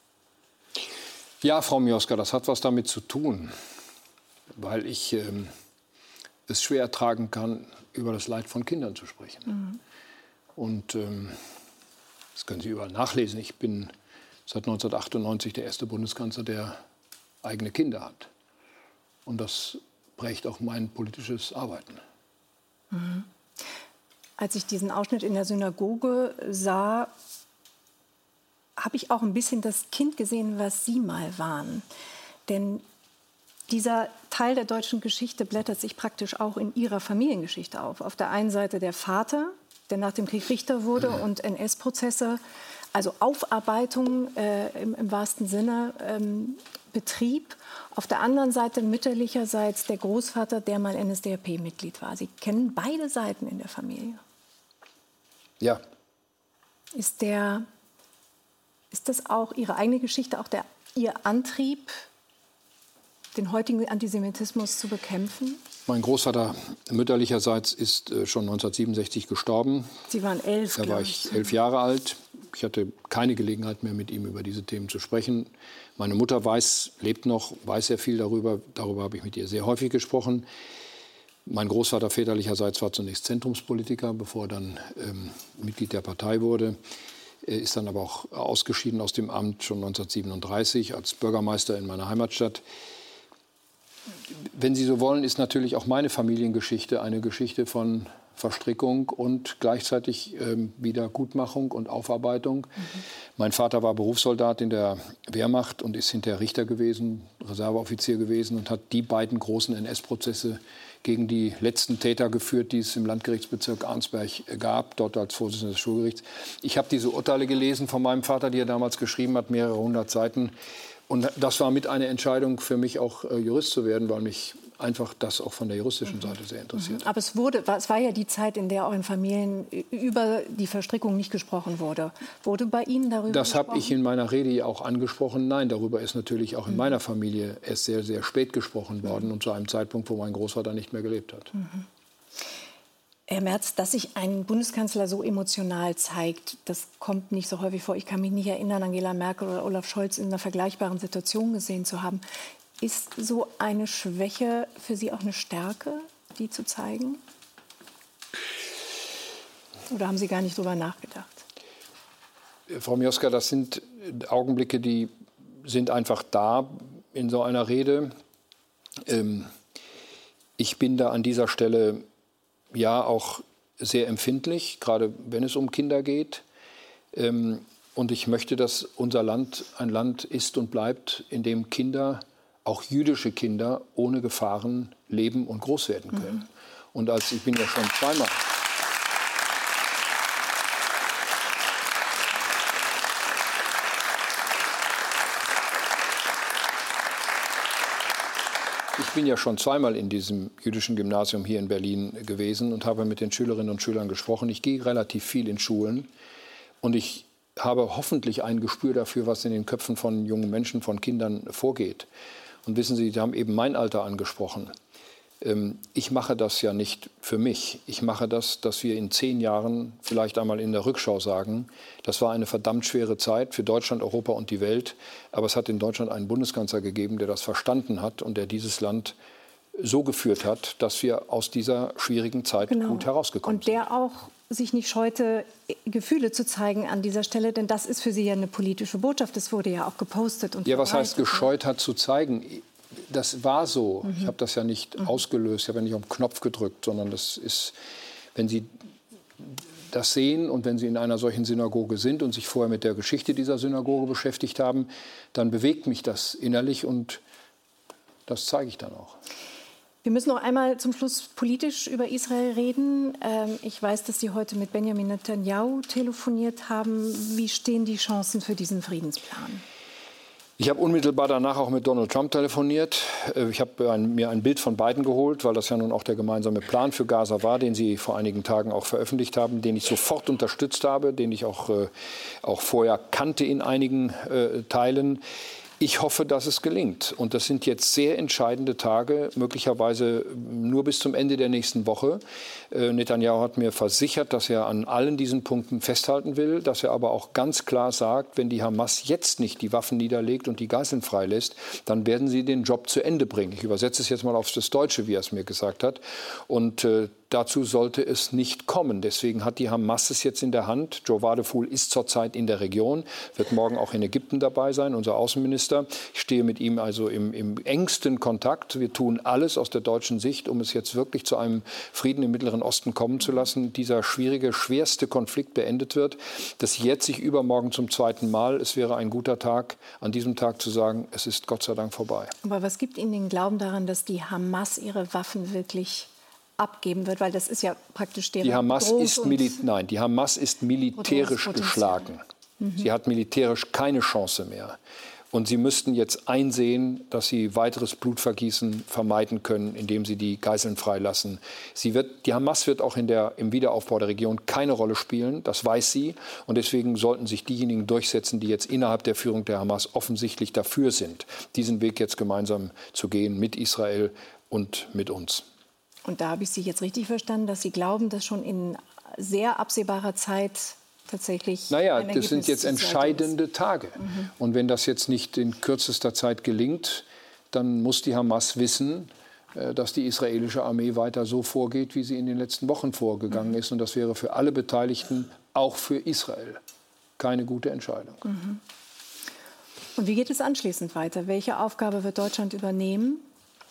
Ja, Frau Mioska, das hat was damit zu tun, weil ich ähm, es schwer ertragen kann, über das Leid von Kindern zu sprechen. Mhm. Und ähm, das können Sie überall nachlesen. Ich bin seit neunzehnhundertachtundneunzig der erste Bundeskanzler, der eigene Kinder hat. Und das prägt auch mein politisches Arbeiten. Mhm. Als ich diesen Ausschnitt in der Synagoge sah, habe ich auch ein bisschen das Kind gesehen, was Sie mal waren. Denn dieser Teil der deutschen Geschichte blättert sich praktisch auch in Ihrer Familiengeschichte auf. Auf der einen Seite der Vater, der nach dem Krieg Richter wurde und N S-Prozesse, also Aufarbeitung äh, im, im wahrsten Sinne, ähm, betrieb. Auf der anderen Seite mütterlicherseits der Großvater, der mal N S D A P-Mitglied war. Sie kennen beide Seiten in der Familie. Ja. Ist, der, ist das auch Ihre eigene Geschichte, auch der, Ihr Antrieb, den heutigen Antisemitismus zu bekämpfen? Mein Großvater mütterlicherseits ist äh, schon neunzehnhundertsiebenundsechzig gestorben. Sie waren elf, Da war ich elf Jahre alt. Ich hatte keine Gelegenheit mehr, mit ihm über diese Themen zu sprechen. Meine Mutter weiß, lebt noch, weiß sehr viel darüber. Darüber habe ich mit ihr sehr häufig gesprochen. Mein Großvater väterlicherseits war zunächst Zentrumspolitiker, bevor er dann ähm, Mitglied der Partei wurde. Er ist dann aber auch ausgeschieden aus dem Amt, schon neunzehnhundertsiebenunddreißig, als Bürgermeister in meiner Heimatstadt. Wenn Sie so wollen, ist natürlich auch meine Familiengeschichte eine Geschichte von Verstrickung und gleichzeitig ähm, Wiedergutmachung und Aufarbeitung. Mhm. Mein Vater war Berufssoldat in der Wehrmacht und ist hinterher Richter gewesen, Reserveoffizier gewesen und hat die beiden großen N S-Prozesse gegen die letzten Täter geführt, die es im Landgerichtsbezirk Arnsberg gab, dort als Vorsitzender des Schulgerichts. Ich habe diese Urteile gelesen von meinem Vater, die er damals geschrieben hat, mehrere hundert Seiten. Und das war mit eine Entscheidung für mich, auch äh, Jurist zu werden, weil mich einfach das auch von der juristischen Seite sehr interessiert. Aber es, wurde, es war ja die Zeit, in der auch in Familien über die Verstrickung nicht gesprochen wurde. Wurde bei Ihnen darüber Das gesprochen? habe ich in meiner Rede ja auch angesprochen. Nein, darüber ist natürlich auch in mhm. meiner Familie erst sehr, sehr spät gesprochen worden mhm. und zu einem Zeitpunkt, wo mein Großvater nicht mehr gelebt hat. Mhm. Herr Merz, dass sich ein Bundeskanzler so emotional zeigt, das kommt nicht so häufig vor. Ich kann mich nicht erinnern, Angela Merkel oder Olaf Scholz in einer vergleichbaren Situation gesehen zu haben. Ist so eine Schwäche für Sie auch eine Stärke, die zu zeigen? Oder haben Sie gar nicht darüber nachgedacht? Frau Mioska, das sind Augenblicke, die sind einfach da in so einer Rede. Ähm, ich bin da an dieser Stelle ja auch sehr empfindlich, gerade wenn es um Kinder geht. Ähm, und ich möchte, dass unser Land ein Land ist und bleibt, in dem Kinder, auch jüdische Kinder, ohne Gefahren leben und groß werden können. Mhm. Und als ich bin ja schon zweimal... Ich bin ja schon zweimal in diesem jüdischen Gymnasium hier in Berlin gewesen und habe mit den Schülerinnen und Schülern gesprochen. Ich gehe relativ viel in Schulen und ich habe hoffentlich ein Gespür dafür, was in den Köpfen von jungen Menschen, von Kindern vorgeht. Und wissen Sie, Sie haben eben mein Alter angesprochen. Ich mache das ja nicht für mich. Ich mache das, dass wir in zehn Jahren vielleicht einmal in der Rückschau sagen, das war eine verdammt schwere Zeit für Deutschland, Europa und die Welt. Aber es hat in Deutschland einen Bundeskanzler gegeben, der das verstanden hat und der dieses Land so geführt hat, dass wir aus dieser schwierigen Zeit genau. gut herausgekommen sind. Und der auch sich nicht scheute, Gefühle zu zeigen an dieser Stelle, denn das ist für Sie ja eine politische Botschaft. Das wurde ja auch gepostet. Und ja, was heißt gescheut hat zu zeigen? das war so. Mhm. Ich habe das ja nicht mhm. ausgelöst, ich habe ja nicht auf den Knopf gedrückt, sondern das ist, wenn Sie das sehen und wenn Sie in einer solchen Synagoge sind und sich vorher mit der Geschichte dieser Synagoge beschäftigt haben, dann bewegt mich das innerlich und das zeige ich dann auch. Wir müssen noch einmal zum Schluss politisch über Israel reden. Ich weiß, dass Sie heute mit Benjamin Netanyahu telefoniert haben. Wie stehen die Chancen für diesen Friedensplan? Ich habe unmittelbar danach auch mit Donald Trump telefoniert. Ich habe ein, mir ein Bild von beiden geholt, weil das ja nun auch der gemeinsame Plan für Gaza war, den Sie vor einigen Tagen auch veröffentlicht haben, den ich sofort unterstützt habe, den ich auch, äh, auch vorher kannte in einigen äh, Teilen. Ich hoffe, dass es gelingt. Und das sind jetzt sehr entscheidende Tage, möglicherweise nur bis zum Ende der nächsten Woche. Äh, Netanyahu hat mir versichert, dass er an allen diesen Punkten festhalten will, dass er aber auch ganz klar sagt, wenn die Hamas jetzt nicht die Waffen niederlegt und die Geiseln freilässt, dann werden sie den Job zu Ende bringen. Ich übersetze es jetzt mal auf das Deutsche, wie er es mir gesagt hat. Und äh, dazu sollte es nicht kommen. Deswegen hat die Hamas es jetzt in der Hand. Joe Wadephul ist zurzeit in der Region, wird morgen auch in Ägypten dabei sein, unser Außenminister. Ich stehe mit ihm also im, im engsten Kontakt. Wir tun alles aus der deutschen Sicht, um es jetzt wirklich zu einem Frieden im Mittleren Osten kommen zu lassen. Dieser schwierige, schwerste Konflikt beendet wird. Das jährt sich übermorgen zum zweiten Mal. Es wäre ein guter Tag, an diesem Tag zu sagen, es ist Gott sei Dank vorbei. Aber was gibt Ihnen den Glauben daran, dass die Hamas ihre Waffen wirklich abgeben wird, weil das ist ja praktisch deren die Hamas ist Bedrohungs- Nein, die Hamas ist militärisch geschlagen. Mhm. Sie hat militärisch keine Chance mehr. Und sie müssten jetzt einsehen, dass sie weiteres Blutvergießen vermeiden können, indem sie die Geiseln freilassen. Sie wird, die Hamas wird auch in der, im Wiederaufbau der Region keine Rolle spielen, das weiß sie. Und deswegen sollten sich diejenigen durchsetzen, die jetzt innerhalb der Führung der Hamas offensichtlich dafür sind, diesen Weg jetzt gemeinsam zu gehen mit Israel und mit uns. Und da habe ich Sie jetzt richtig verstanden, dass Sie glauben, dass schon in sehr absehbarer Zeit tatsächlich Naja, ein das sind jetzt entscheidende Tage. Mhm. Und wenn das jetzt nicht in kürzester Zeit gelingt, dann muss die Hamas wissen, dass die israelische Armee weiter so vorgeht, wie sie in den letzten Wochen vorgegangen mhm. ist. Und das wäre für alle Beteiligten, auch für Israel, keine gute Entscheidung. Mhm. Und wie geht es anschließend weiter? Welche Aufgabe wird Deutschland übernehmen?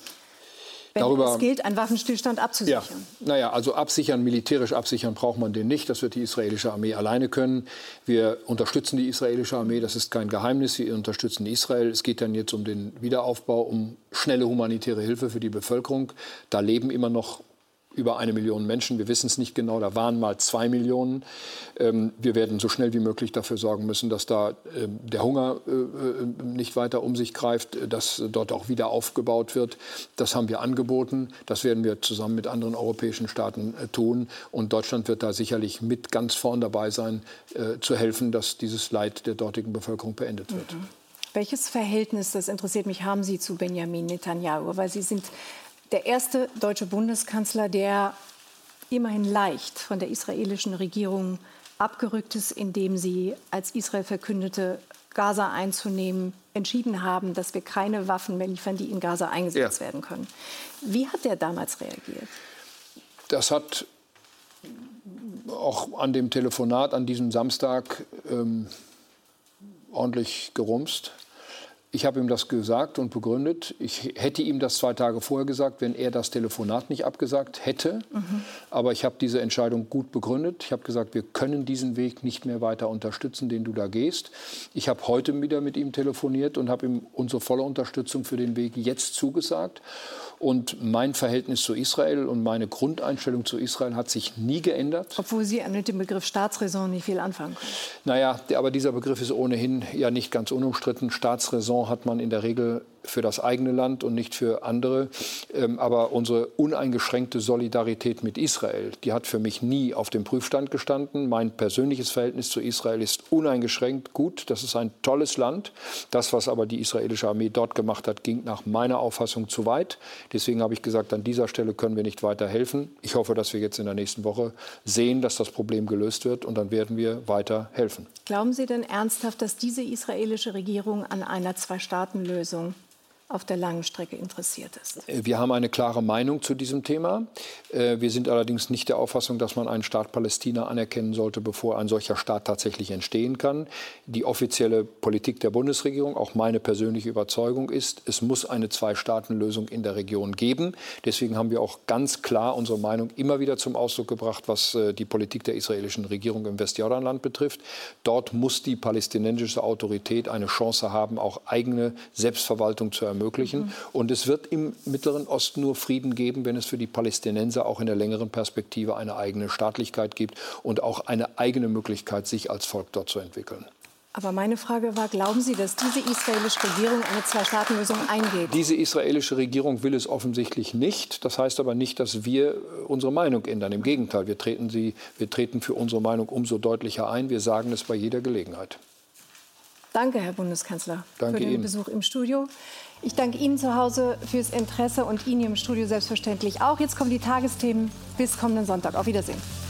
Wenn Darüber, es gilt, einen Waffenstillstand abzusichern. Ja, naja, also absichern, militärisch absichern braucht man den nicht. Das wird die israelische Armee alleine können. Wir unterstützen die israelische Armee, das ist kein Geheimnis. Wir unterstützen Israel. Es geht dann jetzt um den Wiederaufbau, um schnelle humanitäre Hilfe für die Bevölkerung. Da leben immer noch über eine Million Menschen. Wir wissen es nicht genau, da waren mal zwei Millionen. Ähm, wir werden so schnell wie möglich dafür sorgen müssen, dass da äh, der Hunger äh, nicht weiter um sich greift, dass dort auch wieder aufgebaut wird. Das haben wir angeboten. Das werden wir zusammen mit anderen europäischen Staaten äh, tun. Und Deutschland wird da sicherlich mit ganz vorn dabei sein, äh, zu helfen, dass dieses Leid der dortigen Bevölkerung beendet wird. Mhm. Welches Verhältnis, das interessiert mich, haben Sie zu Benjamin Netanyahu? Weil Sie sind der erste deutsche Bundeskanzler, der immerhin leicht von der israelischen Regierung abgerückt ist, indem sie, als Israel verkündete, Gaza einzunehmen, entschieden haben, dass wir keine Waffen mehr liefern, die in Gaza eingesetzt ja. werden können. Wie hat er damals reagiert? Das hat auch an dem Telefonat an diesem Samstag ähm, ordentlich gerumst. Ich habe ihm das gesagt und begründet. Ich hätte ihm das zwei Tage vorher gesagt, wenn er das Telefonat nicht abgesagt hätte. Mhm. Aber ich habe diese Entscheidung gut begründet. Ich habe gesagt, wir können diesen Weg nicht mehr weiter unterstützen, den du da gehst. Ich habe heute wieder mit ihm telefoniert und habe ihm unsere volle Unterstützung für den Weg jetzt zugesagt. Und mein Verhältnis zu Israel und meine Grundeinstellung zu Israel hat sich nie geändert. Obwohl Sie mit dem Begriff Staatsräson nicht viel anfangen können. Naja, aber dieser Begriff ist ohnehin ja nicht ganz unumstritten. Staatsräson hat man in der Regel für das eigene Land und nicht für andere. Ähm, aber unsere uneingeschränkte Solidarität mit Israel, die hat für mich nie auf dem Prüfstand gestanden. Mein persönliches Verhältnis zu Israel ist uneingeschränkt gut. Das ist ein tolles Land. Das, was aber die israelische Armee dort gemacht hat, ging nach meiner Auffassung zu weit. Deswegen habe ich gesagt, an dieser Stelle können wir nicht weiter helfen. Ich hoffe, dass wir jetzt in der nächsten Woche sehen, dass das Problem gelöst wird. Und dann werden wir weiter helfen. Glauben Sie denn ernsthaft, dass diese israelische Regierung an einer Zwei-Staaten-Lösung auf der langen Strecke interessiert ist? Wir haben eine klare Meinung zu diesem Thema. Wir sind allerdings nicht der Auffassung, dass man einen Staat Palästina anerkennen sollte, bevor ein solcher Staat tatsächlich entstehen kann. Die offizielle Politik der Bundesregierung, auch meine persönliche Überzeugung ist, es muss eine Zwei-Staaten-Lösung in der Region geben. Deswegen haben wir auch ganz klar unsere Meinung immer wieder zum Ausdruck gebracht, was die Politik der israelischen Regierung im Westjordanland betrifft. Dort muss die palästinensische Autorität eine Chance haben, auch eigene Selbstverwaltung zu ermöglichen. ermöglichen. Und es wird im Mittleren Osten nur Frieden geben, wenn es für die Palästinenser auch in der längeren Perspektive eine eigene Staatlichkeit gibt und auch eine eigene Möglichkeit, sich als Volk dort zu entwickeln. Aber meine Frage war, glauben Sie, dass diese israelische Regierung eine Zwei-Staaten-Lösung eingeht? Diese israelische Regierung will es offensichtlich nicht. Das heißt aber nicht, dass wir unsere Meinung ändern. Im Gegenteil, wir treten, sie, wir treten für unsere Meinung umso deutlicher ein. Wir sagen es bei jeder Gelegenheit. Danke, Herr Bundeskanzler, danke für den Ihnen. Besuch im Studio. Ich danke Ihnen zu Hause fürs Interesse und Ihnen im Studio selbstverständlich auch. Jetzt kommen die Tagesthemen. Bis kommenden Sonntag. Auf Wiedersehen.